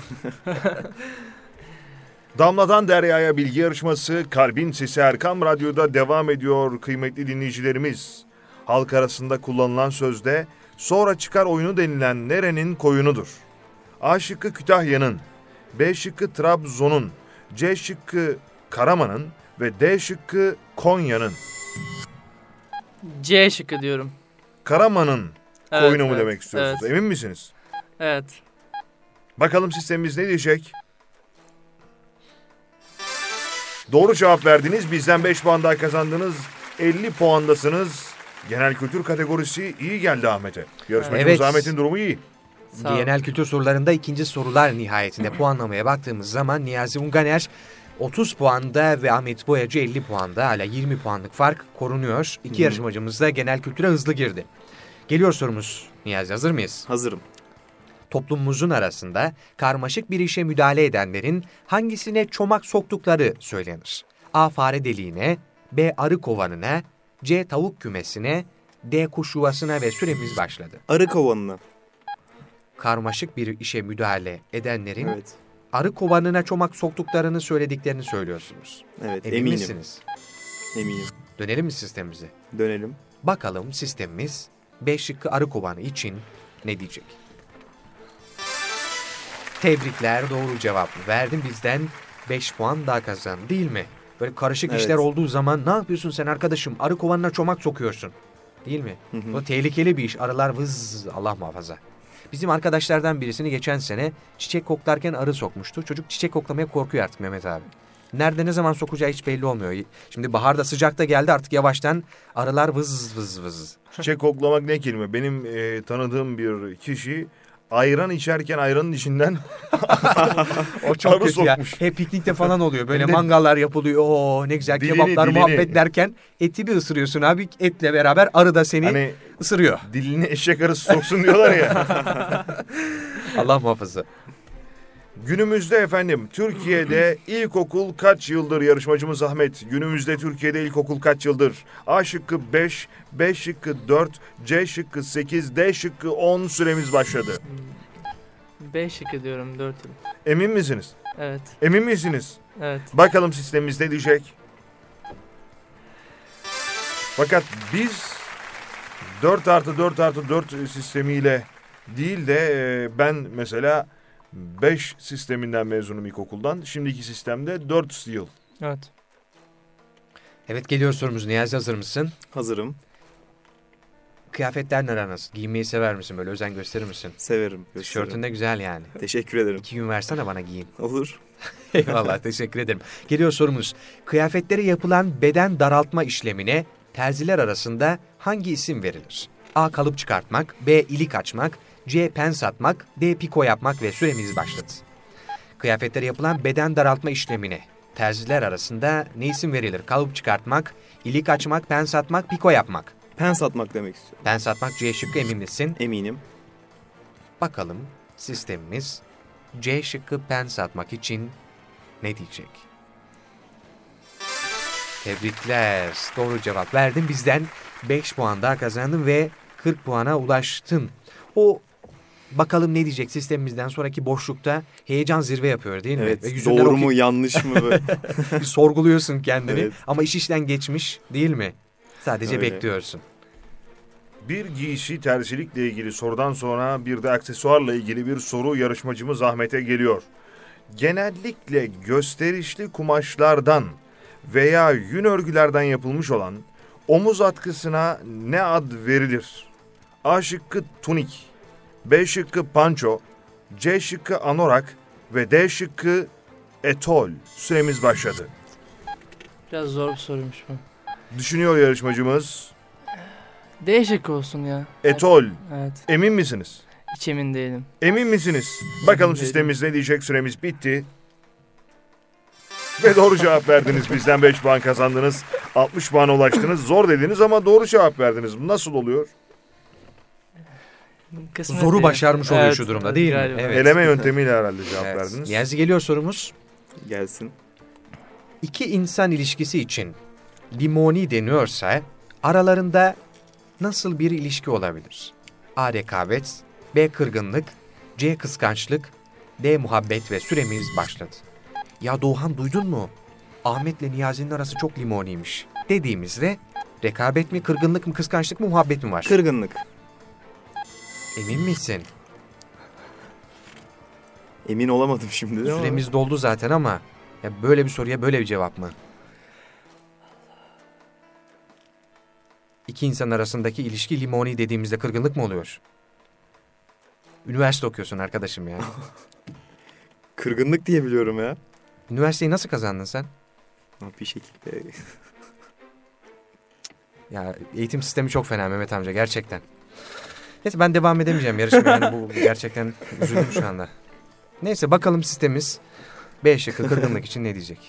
Damladan Derya'ya bilgi yarışması Kalbin Sesi Erkam Radyo'da devam ediyor kıymetli dinleyicilerimiz. Halk arasında kullanılan sözde sonra çıkar oyunu denilen nerenin koyunudur? A şıkkı Kütahya'nın, B şıkkı Trabzon'un, C şıkkı Karaman'ın ve D şıkkı Konya'nın. C şıkkı diyorum. Karaman'ın Evet, koyunu mu evet, demek istiyorsunuz? evet. Emin misiniz? Evet. Bakalım sistemimiz ne diyecek? Doğru cevap verdiniz. Bizden 5 puan daha kazandınız. 50 puandasınız. Genel kültür kategorisi iyi geldi Ahmet'e. Yarışmacımız Evet. Ahmet'in durumu iyi. Sağ ol. Genel kültür sorularında ikinci sorular nihayetinde puanlamaya baktığımız zaman Niyazi Unganer 30 puanda ve Ahmet Boyacı 50 puanda. Hala 20 puanlık fark korunuyor. İki yarışmacımız da genel kültüre hızlı girdi. Geliyor sorumuz. Niyazi, hazır mıyız? Hazırım. Toplumumuzun arasında karmaşık bir işe müdahale edenlerin hangisine çomak soktukları söylenir? A. Fare deliğine, B. Arı kovanına, C. Tavuk kümesine, D. Kuş yuvasına ve süremiz başladı. Arı kovanına. Karmaşık bir işe müdahale edenlerin Evet. arı kovanına çomak soktuklarını söylediklerini söylüyorsunuz. Evet, Emin eminim. misiniz? Eminim. Dönelim mi sistemimize? Dönelim. Bakalım sistemimiz B şıkkı arı kovanı için ne diyecek? Tebrikler, doğru cevap verdin. Bizden 5 puan daha kazandın, değil mi? Böyle karışık Evet. işler olduğu zaman ne yapıyorsun sen arkadaşım? Arı kovanına çomak sokuyorsun. Değil mi? O tehlikeli bir iş. Arılar vız, Allah muhafaza. Bizim arkadaşlardan birisini geçen sene çiçek koklarken arı sokmuştu. Çocuk çiçek koklamaya korkuyor artık Mehmet abi. Nerede ne zaman sokacağı hiç belli olmuyor. Şimdi baharda sıcakta geldi, artık yavaştan arılar vız vız vız. Çiçek koklamak ne kelime? Benim tanıdığım bir kişi ayran içerken ayranın içinden O çok arı kötü ya. sokmuş. Hep piknikte falan oluyor. Böyle Hem de mangallar yapılıyor. Oo ne güzel dilini, kebaplar, dilini. muhabbet derken eti bir ısırıyorsun abi. Etle beraber arı da seni Hani ısırıyor. dilini eşek arısı soksun diyorlar ya. Allah muhafaza. Günümüzde efendim Türkiye'de ilkokul kaç yıldır yarışmacımız Ahmet? Günümüzde Türkiye'de ilkokul kaç yıldır? A şıkkı 5, B şıkkı 4, C şıkkı 8, D şıkkı 10 süremiz başladı. B şıkkı diyorum, 4 yıl. Emin misiniz? Evet. Emin misiniz? Evet. Bakalım sistemimiz ne diyecek? Fakat biz 4+4+4 sistemiyle değil de ben mesela 5 sisteminden mezunum ilkokuldan. Şimdiki sistemde 4 yıl. Evet. Evet, geliyor sorumuz. Niyazi, hazır mısın? Hazırım. Kıyafetler neren nasıl? Giyinmeyi sever misin? Böyle özen gösterir misin? Severim. Tişörtün gösteririm. de güzel yani. Teşekkür ederim. 2 gün versene bana, giyeyim. Olur. Eyvallah, teşekkür ederim. Geliyor sorumuz. Kıyafetlere yapılan beden daraltma işlemine terziler arasında hangi isim verilir? A. Kalıp çıkartmak, B. İlik açmak, C. Pens atmak, D. Piko yapmak ve süremiz başladı. Kıyafetlere yapılan beden daraltma işlemine terziler arasında ne isim verilir? Kalıp çıkartmak, ilik açmak, pens atmak, piko yapmak. Pens atmak demek istiyorum. Pens atmak C şıkkı, emin misin? Eminim. Bakalım sistemimiz C şıkkı pens atmak için ne diyecek? Tebrikler. Doğru cevap verdin. Bizden 5 puan daha kazandın ve 40 puana ulaştın. O bakalım ne diyecek sistemimizden sonraki boşlukta heyecan zirve yapıyor, değil mi? Evet. Ve yüzünden Doğru o mu yanlış mı? Böyle? bir sorguluyorsun kendini. Evet. Ama iş işten geçmiş, değil mi? Sadece Öyle. bekliyorsun. Bir giysi terzilikle ilgili sorudan sonra bir de aksesuarla ilgili bir soru yarışmacımız Ahmet'e geliyor. Genellikle gösterişli kumaşlardan veya yün örgülerden yapılmış olan omuz atkısına ne ad verilir? A şıkkı tunik, B şıkkı panço, C şıkkı anorak ve D şıkkı etol. Süremiz başladı. Biraz zor bir soruymuş bu. Düşünüyor yarışmacımız. D şıkkı olsun ya. Etol. Evet. Emin misiniz? Hiç emin değilim. Emin misiniz? Bakalım Değilim. sistemimiz ne diyecek, süremiz bitti. Ve doğru cevap verdiniz. Bizden 5 puan kazandınız. 60 puana ulaştınız. Zor dediniz ama doğru cevap verdiniz. Bu nasıl oluyor? Kısmet Zoru diyelim. başarmış oluyor Evet, şu durumda, evet, değil mi? galiba. Evet. Eleme yöntemiyle herhalde cevap Evet. verdiniz. Niyazi, geliyor sorumuz. Gelsin. İki insan ilişkisi için limoni deniyorsa aralarında nasıl bir ilişki olabilir? A. Rekabet, B. Kırgınlık, C. Kıskançlık, D. Muhabbet ve süremiz başladı. Ya Doğan duydun mu? Ahmet'le Niyazi'nin arası çok limoniymiş dediğimizde rekabet mi, kırgınlık mı, kıskançlık mı, muhabbet mi var? Kırgınlık. Emin misin? Emin olamadım şimdi de ama. Süremiz doldu zaten ama ya böyle bir soruya böyle bir cevap mı? İki insan arasındaki ilişki limoni dediğimizde kırgınlık mı oluyor? Üniversite okuyorsun arkadaşım yani. Kırgınlık diye biliyorum ya. Üniversiteyi nasıl kazandın sen? Bir şekilde. Ya eğitim sistemi çok fena Mehmet amca gerçekten. Neyse ben devam edemeyeceğim yarışmaya. Yani bu gerçekten üzüldüm şu anda. Neyse bakalım sistemimiz B şıkkı kırgınlık için ne diyecek?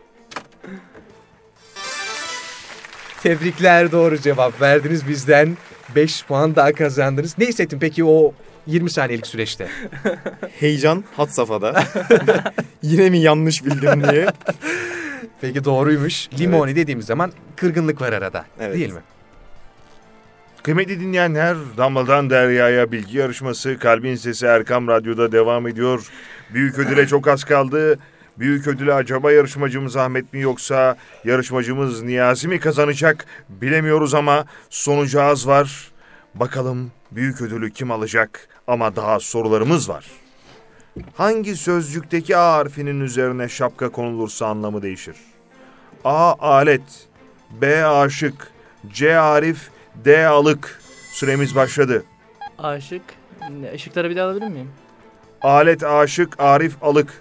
Tebrikler, doğru cevap verdiniz. Bizden 5 puan daha kazandınız. Ne hissettin peki o 20 saniyelik süreçte? Heyecan had safhada. Yine mi yanlış bildim diye. Peki doğruymuş. Limoni dediğimiz zaman kırgınlık var arada. Evet. Değil mi? Kıymetli dinleyenler, Damladan Derya'ya bilgi yarışması Kalbin Sesi Erkam Radyo'da devam ediyor. Büyük ödüle çok az kaldı. Büyük ödüle acaba yarışmacımız Ahmet mi yoksa yarışmacımız Niyazi mi kazanacak bilemiyoruz ama sonucu az var. Bakalım büyük ödülü kim alacak ama daha sorularımız var. Hangi sözcükteki A harfinin üzerine şapka konulursa anlamı değişir? A. Alet, B. Aşık, C. Arif, D. Alık. Süremiz başladı. Aşık. Işıkları bir daha alabilir miyim? Alet, aşık, Arif, alık.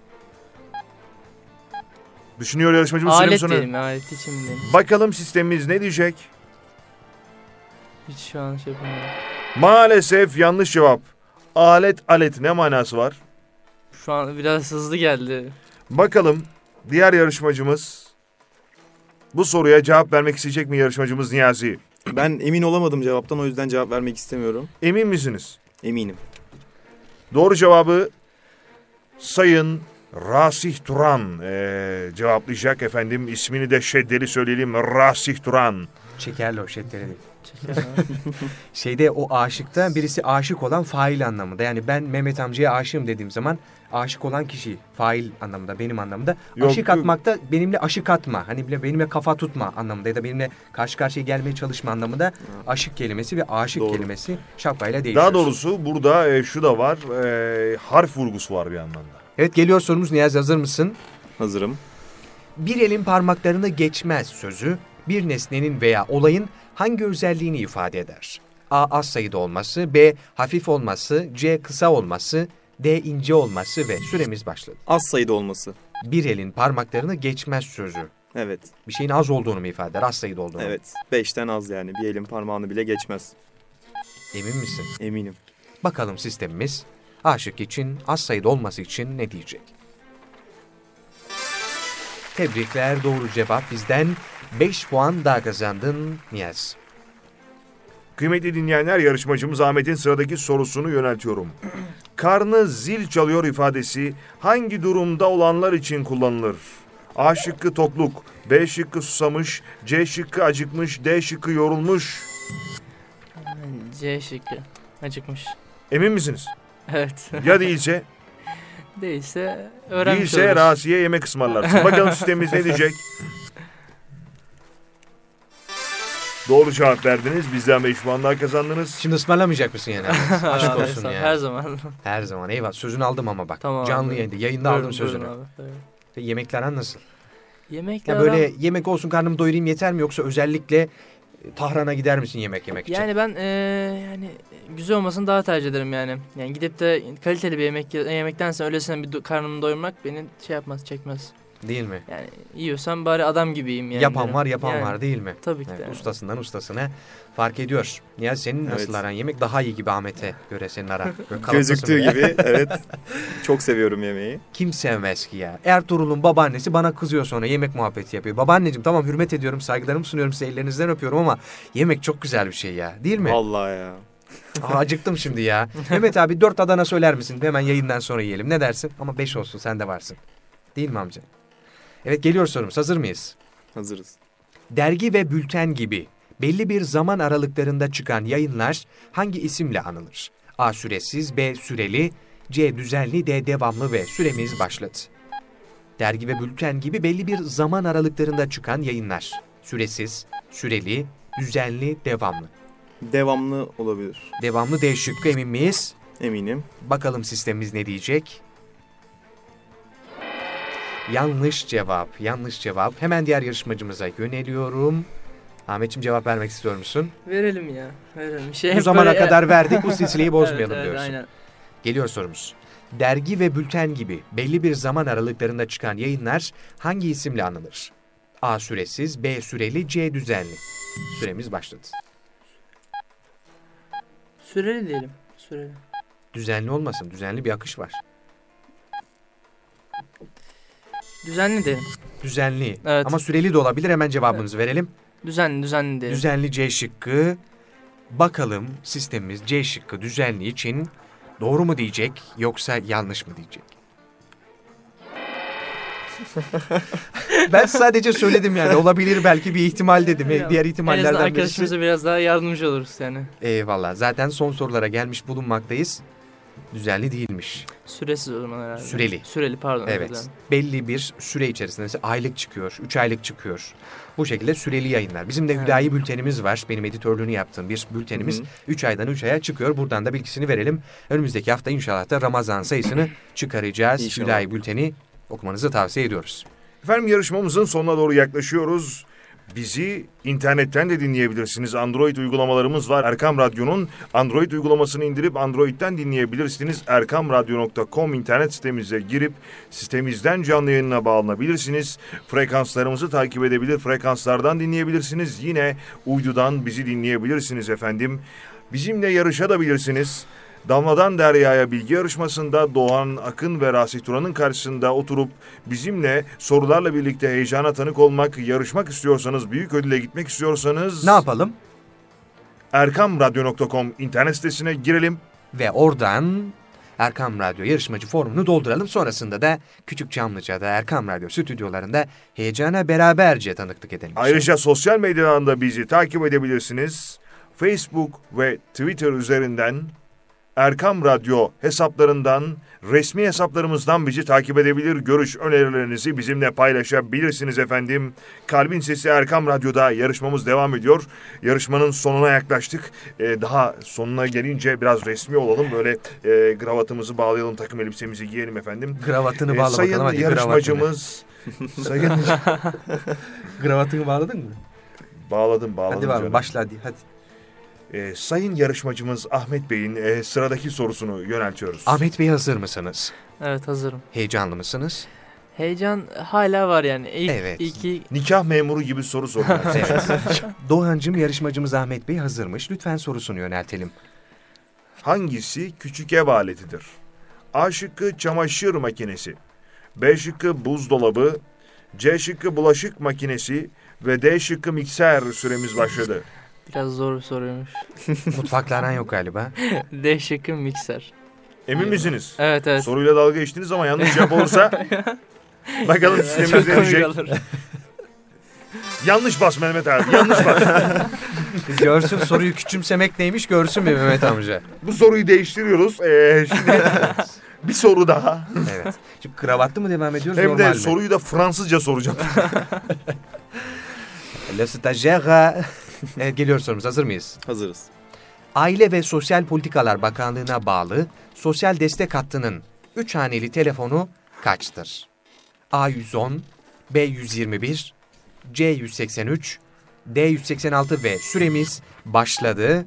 Düşünüyor yarışmacımız Alet süremiz sonu. diyelim. Alet için diyelim. Bakalım sistemimiz ne diyecek? Hiç şu an şey yapamıyorum. Maalesef yanlış cevap. Alet ne manası var? Şu an biraz hızlı geldi. Bakalım diğer yarışmacımız bu soruya cevap vermek isteyecek mi yarışmacımız Niyazi? Ben emin olamadım cevaptan, o yüzden cevap vermek istemiyorum. Emin misiniz? Eminim. Doğru cevabı Sayın Rasih Turan cevaplayacak efendim. İsmini de şeddeli söyleyelim. Rasih Turan. Şekerli o şekerli değil. Çeker Şeyde o aşıkta birisi aşık olan fail anlamında. Yani ben Mehmet amcaya aşığım dediğim zaman aşık olan kişi fail anlamında, benim anlamda. Yok, Aşık yok. atmakta benimle aşık atma. Hani bile benimle kafa tutma anlamında ya da benimle karşı karşıya gelmeye çalışma anlamında aşık kelimesi ve aşık Doğru. kelimesi şapkayla değişiyor. Daha doğrusu burada şu da var. Harf vurgusu var bir yandan da. Evet, geliyor sorumuz. Niyazi, hazır mısın? Hazırım. Bir elin parmaklarını geçmez sözü bir nesnenin veya olayın hangi özelliğini ifade eder? A. Az sayıda olması, B. Hafif olması, C. Kısa olması, D. ince olması ve süremiz başladı. Az sayıda olması. Bir elin parmaklarını geçmez sözü. Evet. Bir şeyin az olduğunu mu ifade eder, az sayıda olduğunu? Evet. 5'ten az yani. Bir elin parmağını bile geçmez. Emin misin? Eminim. Bakalım sistemimiz aşık için, az sayıda olması için ne diyecek? Tebrikler, doğru cevap. Bizden 5 puan daha kazandın Niyaz. Kıymetli dinleyenler, yarışmacımız Ahmet'in sıradaki sorusunu yöneltiyorum. Karnı zil çalıyor ifadesi hangi durumda olanlar için kullanılır? A şıkkı tokluk, B şıkkı susamış, C şıkkı acıkmış, D şıkkı yorulmuş. C şıkkı. Acıkmış. Emin misiniz? Evet. Ya değilse? Değilse öğrenmiş Değilse oluruz. Rasiye yemek ısmarlarsın. Bakalım sistemimiz ne diyecek? Doğru cevap verdiniz. Bizden 5 puan daha kazandınız. Şimdi ısmarlamayacak mısın yani? Aşk olsun Estağfurullah, ya. Her zaman. Her zaman, eyvallah. Sözünü aldım ama bak. Tamam Canlı abi. yayında aldım Buyurun, sözünü. buyurun abi, evet. Yemekler aran nasıl? Yemekle Ya böyle yemek olsun, karnımı doyurayım yeter mi, yoksa özellikle Tahran'a gider misin yemek için? yani ben yani güzel olmasını daha tercih ederim yani. Yani gidip de kaliteli bir yemektense öylesine bir karnımı doyurmak beni şey yapmaz, çekmez. Değil mi? Yani yiyorsam bari adam gibiyim yani. Yapan derim. var, yapan Yani, var değil mi? Tabii ki Evet, de. ustasından ustasına fark ediyor. Niyazi, senin nasıl Evet. aran? Yemek daha iyi gibi Ahmet'e göre senin aran. Böyle kalıplasın Gözüktüğü böyle. gibi evet. Çok seviyorum yemeği. Kim sevmez ki ya? Ertuğrul'un babaannesi bana kızıyor, sonra yemek muhabbeti yapıyor. Babaanneciğim tamam, hürmet ediyorum, saygılarımı sunuyorum size, ellerinizden öpüyorum ama yemek çok güzel bir şey ya, değil mi? Vallahi ya. Aa, acıktım şimdi ya. Mehmet abi 4 Adana söyler misin? Hemen yayından sonra yiyelim. Ne dersin? Ama 5 olsun, sen de varsın. Değil mi amca? Evet, geliyor sorumuz. Hazır mıyız? Hazırız. Dergi ve bülten gibi belli bir zaman aralıklarında çıkan yayınlar hangi isimle anılır? A. Süresiz, B. Süreli, C. Düzenli, D. Devamlı ve süremiz başladı. Dergi ve bülten gibi belli bir zaman aralıklarında çıkan yayınlar. Süresiz, süreli, düzenli, devamlı. Devamlı olabilir. Devamlı D şıkkı, emin miyiz? Eminim. Bakalım sistemimiz ne diyecek? Yanlış cevap, yanlış cevap. Hemen diğer yarışmacımıza yöneliyorum. Ahmetciğim, cevap vermek istiyor musun? Verelim ya. Verelim. Bu zamana kadar verdik, bu silsileyi bozmayalım evet, diyorsun. aynen. Geliyor sorumuz. Dergi ve bülten gibi belli bir zaman aralıklarında çıkan yayınlar hangi isimle anılır? A. Süresiz, B. Süreli, C. Düzenli. Süremiz başladı. Süreli diyelim. Süreli. Düzenli olmasın, düzenli bir akış var. Düzenli diyelim. Düzenli Evet. ama süreli de olabilir, hemen cevabımızı verelim. Düzenli diyelim. Düzenli C şıkkı. Bakalım sistemimiz C şıkkı düzenli için doğru mu diyecek yoksa yanlış mı diyecek? Ben sadece söyledim yani, olabilir belki bir ihtimal dedim. Diğer En azından ihtimallerden birisi. arkadaşımıza biraz daha yardımcı oluruz yani. Eyvallah, zaten son sorulara gelmiş bulunmaktayız. Düzenli değilmiş. Süresiz o zaman herhalde. Süreli. Süreli, pardon. özür Evet. dilerim. Belli bir süre içerisinde, mesela aylık çıkıyor, 3 aylık çıkıyor. Bu şekilde süreli yayınlar. Bizim de Evet. Hüdayi bültenimiz var. Benim editörlüğünü yaptığım bir bültenimiz. Hı hı. 3 aydan 3 aya çıkıyor. Buradan da bilgisini verelim. Önümüzdeki hafta inşallah da Ramazan sayısını çıkaracağız. İnşallah. Hüdayi bülteni okumanızı tavsiye ediyoruz. Efendim, yarışmamızın sonuna doğru yaklaşıyoruz. Bizi internetten de dinleyebilirsiniz. Android uygulamalarımız var. Erkam Radyo'nun Android uygulamasını indirip Android'den dinleyebilirsiniz. erkamradyo.com internet sitemize girip sitemizden canlı yayınına bağlanabilirsiniz. Frekanslarımızı takip edebilir, frekanslardan dinleyebilirsiniz. Yine uydudan bizi dinleyebilirsiniz efendim. Bizimle yarışabilirsiniz. Damladan Derya'ya bilgi yarışmasında Doğan Akın ve Rasih Turan'ın karşısında oturup bizimle sorularla birlikte heyecana tanık olmak, yarışmak istiyorsanız, büyük ödüle gitmek istiyorsanız Ne yapalım? erkamradyo.com internet sitesine girelim. Ve oradan Erkam Radyo yarışmacı formunu dolduralım. Sonrasında da Küçük Çamlıca'da Erkam Radyo stüdyolarında heyecana beraberce tanıklık edelim. Ayrıca sosyal medyadan da bizi takip edebilirsiniz. Facebook ve Twitter üzerinden Erkam Radyo hesaplarından, resmi hesaplarımızdan bizi takip edebilir, görüş önerilerinizi bizimle paylaşabilirsiniz efendim. Kalbin Sesi Erkam Radyo'da yarışmamız devam ediyor. Yarışmanın sonuna yaklaştık. Daha sonuna gelince biraz resmi olalım. Böyle kravatımızı bağlayalım, takım elbisemizi giyelim efendim. Kravatını bağla Sayın bakalım hadi. yarışmacımız... Sayın... Kravatını bağladın mı? Bağladım Hadi canım. var, başla hadi. Sayın yarışmacımız Ahmet Bey'in sıradaki sorusunu yöneltiyoruz. Ahmet Bey, hazır mısınız? Evet, hazırım. Heyecanlı mısınız? Heyecan hala var yani. Evet. Nikah memuru gibi soru soracağız. Evet. Doğancım, yarışmacımız Ahmet Bey hazırmış. Lütfen sorusunu yöneltelim. Hangisi küçük ev aletidir? A şıkkı çamaşır makinesi, B şıkkı buzdolabı, C şıkkı bulaşık makinesi ve D şıkkı mikser. Süremiz başladı. Biraz zor bir soruymuş. Mutfaklardan yok galiba. D şıkkı mikser. Emin misiniz? Evet. Soruyla dalga geçtiniz ama yanlış cevap olursa bakalım sistemimiz Çok ne komik diyecek. olur. Yanlış bas Mehmet abi, yanlış bas. Görsün soruyu küçümsemek neymiş, görsün mü Mehmet amca? Bu soruyu değiştiriyoruz. Şimdi bir soru daha. Evet. Şimdi kravatlı mı devam ediyoruz, Hem normal de mi? soruyu da Fransızca soracağım. Le stajyer. Evet, geliyor sorumuz. Hazır mıyız? Hazırız. Aile ve Sosyal Politikalar Bakanlığı'na bağlı sosyal destek hattının 3 haneli telefonu kaçtır? A110, B121, C183, D186 ve süremiz başladı.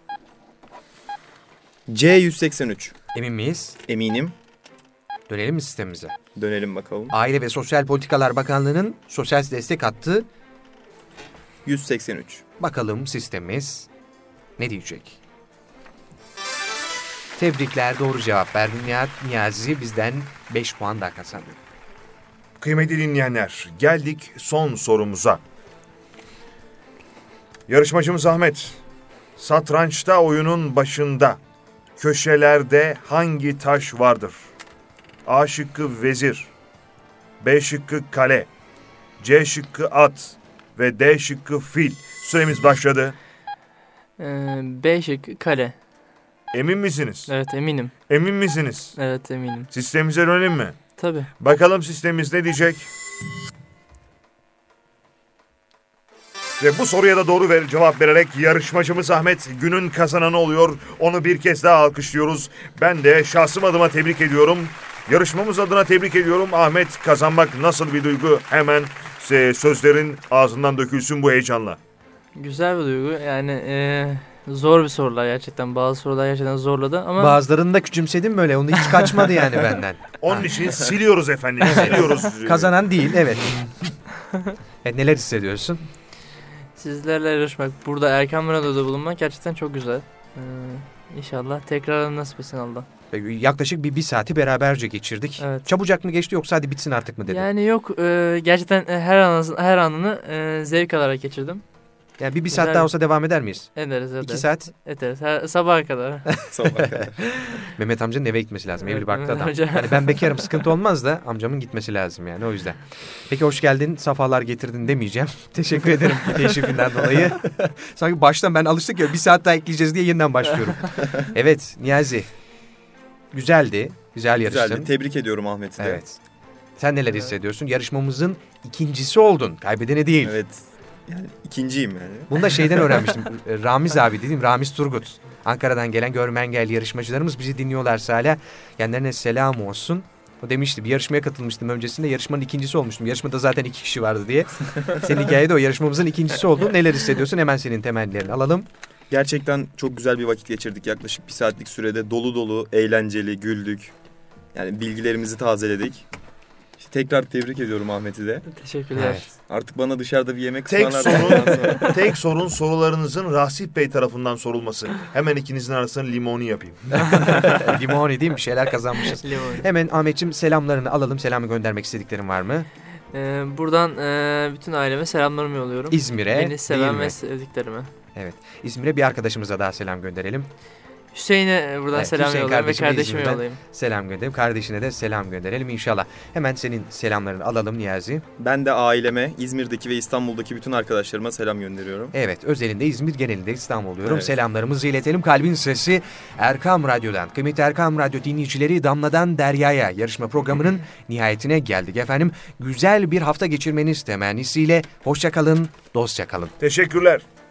C183. Emin miyiz? Eminim. Dönelim mi sistemimize? Dönelim bakalım. Aile ve Sosyal Politikalar Bakanlığı'nın sosyal destek hattı. 183. Bakalım sistemimiz ne diyecek? Tebrikler, doğru cevap verdin Niyazi. Bizden 5 puan daha kazandı. Kıymetli dinleyenler, geldik son sorumuza. Yarışmacımız Ahmet, satrançta oyunun başında köşelerde hangi taş vardır? A şıkkı vezir, B şıkkı kale, C şıkkı at ve D şıkkı fil. Süremiz başladı. B şıkkı kale. Emin misiniz? Evet eminim. Emin misiniz? Evet eminim. Sistemimize dönelim mi? Tabii. Bakalım sistemimiz ne diyecek? Ve bu soruya da doğru cevap vererek yarışmacımız Ahmet günün kazananı oluyor. Onu bir kez daha alkışlıyoruz. Ben de şahsım adıma tebrik ediyorum. Yarışmamız adına tebrik ediyorum. Ahmet, kazanmak nasıl bir duygu? Hemen sözlerin ağzından dökülsün bu heyecanla. Güzel bir duygu. Yani zor bir sorular gerçekten. Bazı sorular gerçekten zorladı ama Bazılarını da küçümsedim böyle. Onu hiç kaçmadı yani benden. Onun için siliyoruz efendim. Siliyoruz. Kazanan değil, evet. Neler hissediyorsun? sizlerle yarışmak, burada Erkam Radyo'da bulunmak gerçekten çok güzel. İnşallah tekrar nasip etsin Allah. Yaklaşık bir saati beraberce geçirdik. Evet. Çabucak mı geçti yoksa hadi bitsin artık mı dedin? Yani yok gerçekten her anını zevk alarak geçirdim. Yani bir güzel. saat daha olsa devam eder miyiz? Ederiz. 2 saat. Ederiz. Sabaha kadar. Sabaha kadar. Mehmet amcanın eve gitmesi lazım. Evet, Evli barklı Mehmet adam. amca. Yani ben bekarım, sıkıntı olmaz da amcamın gitmesi lazım yani, o yüzden. Peki hoş geldin, safalar getirdin demeyeceğim. Teşekkür ederim teşrifinden dolayı. Sanki baştan ben alıştık ya, bir saat daha ekleyeceğiz diye yeniden başlıyorum. Evet Niyazi. Güzeldi. Güzel yarıştın. Güzeldi. Tebrik ediyorum Ahmet'i de. Evet. Sen neler hissediyorsun? Yarışmamızın ikincisi oldun. Kaybedeni değil. Evet. Yani ikinciyim yani. Bunu da şeyden öğrenmiştim. Ramiz abi dedim. Ramiz Turgut. Ankara'dan gelen görme engelli yarışmacılarımız bizi dinliyorlarsa hala kendilerine selam olsun. O demişti, bir yarışmaya katılmıştım öncesinde. Yarışmanın ikincisi olmuştum. Yarışmada zaten 2 kişi vardı diye. Senin hikayede o, yarışmamızın ikincisi oldun. Neler hissediyorsun? Hemen senin temennilerini alalım. Gerçekten çok güzel bir vakit geçirdik. Yaklaşık 1 saatlik sürede dolu dolu, eğlenceli, güldük. Yani bilgilerimizi tazeledik. İşte tekrar tebrik ediyorum Ahmet'i de. Teşekkürler. Evet. Artık bana dışarıda bir yemek Tek ısmarlar. tek sorun sorularınızın Rasip Bey tarafından sorulması. Hemen ikinizin arasında limoni yapayım. Limoni değil mi? Bir şeyler kazanmışız. Limon. Hemen Ahmetciğim selamlarını alalım. Selamı göndermek istediklerin var mı? Buradan bütün aileme selamlarımı yolluyorum. İzmir'e Beni değil seven mi? ve sevdiklerime. Evet. İzmir'e bir arkadaşımıza daha selam gönderelim. Hüseyin'e buradan Evet, selam Hüseyin yollayayım ve kardeşime kardeşime İzmir'den yollayayım. selam gönderelim. Kardeşine de selam gönderelim inşallah. Hemen senin selamlarını alalım Niyazi. Ben de aileme, İzmir'deki ve İstanbul'daki bütün arkadaşlarıma selam gönderiyorum. Evet, özelinde İzmir, genelinde İstanbul diyorum. Evet. Selamlarımızı iletelim. Kalbin Sesi Erkam Radyo'dan. Kıymetli Erkam Radyo dinleyicileri, Damladan Derya'ya yarışma programının nihayetine geldik efendim. Güzel bir hafta geçirmeniz temennisiyle hoşça kalın, dostça kalın. Teşekkürler.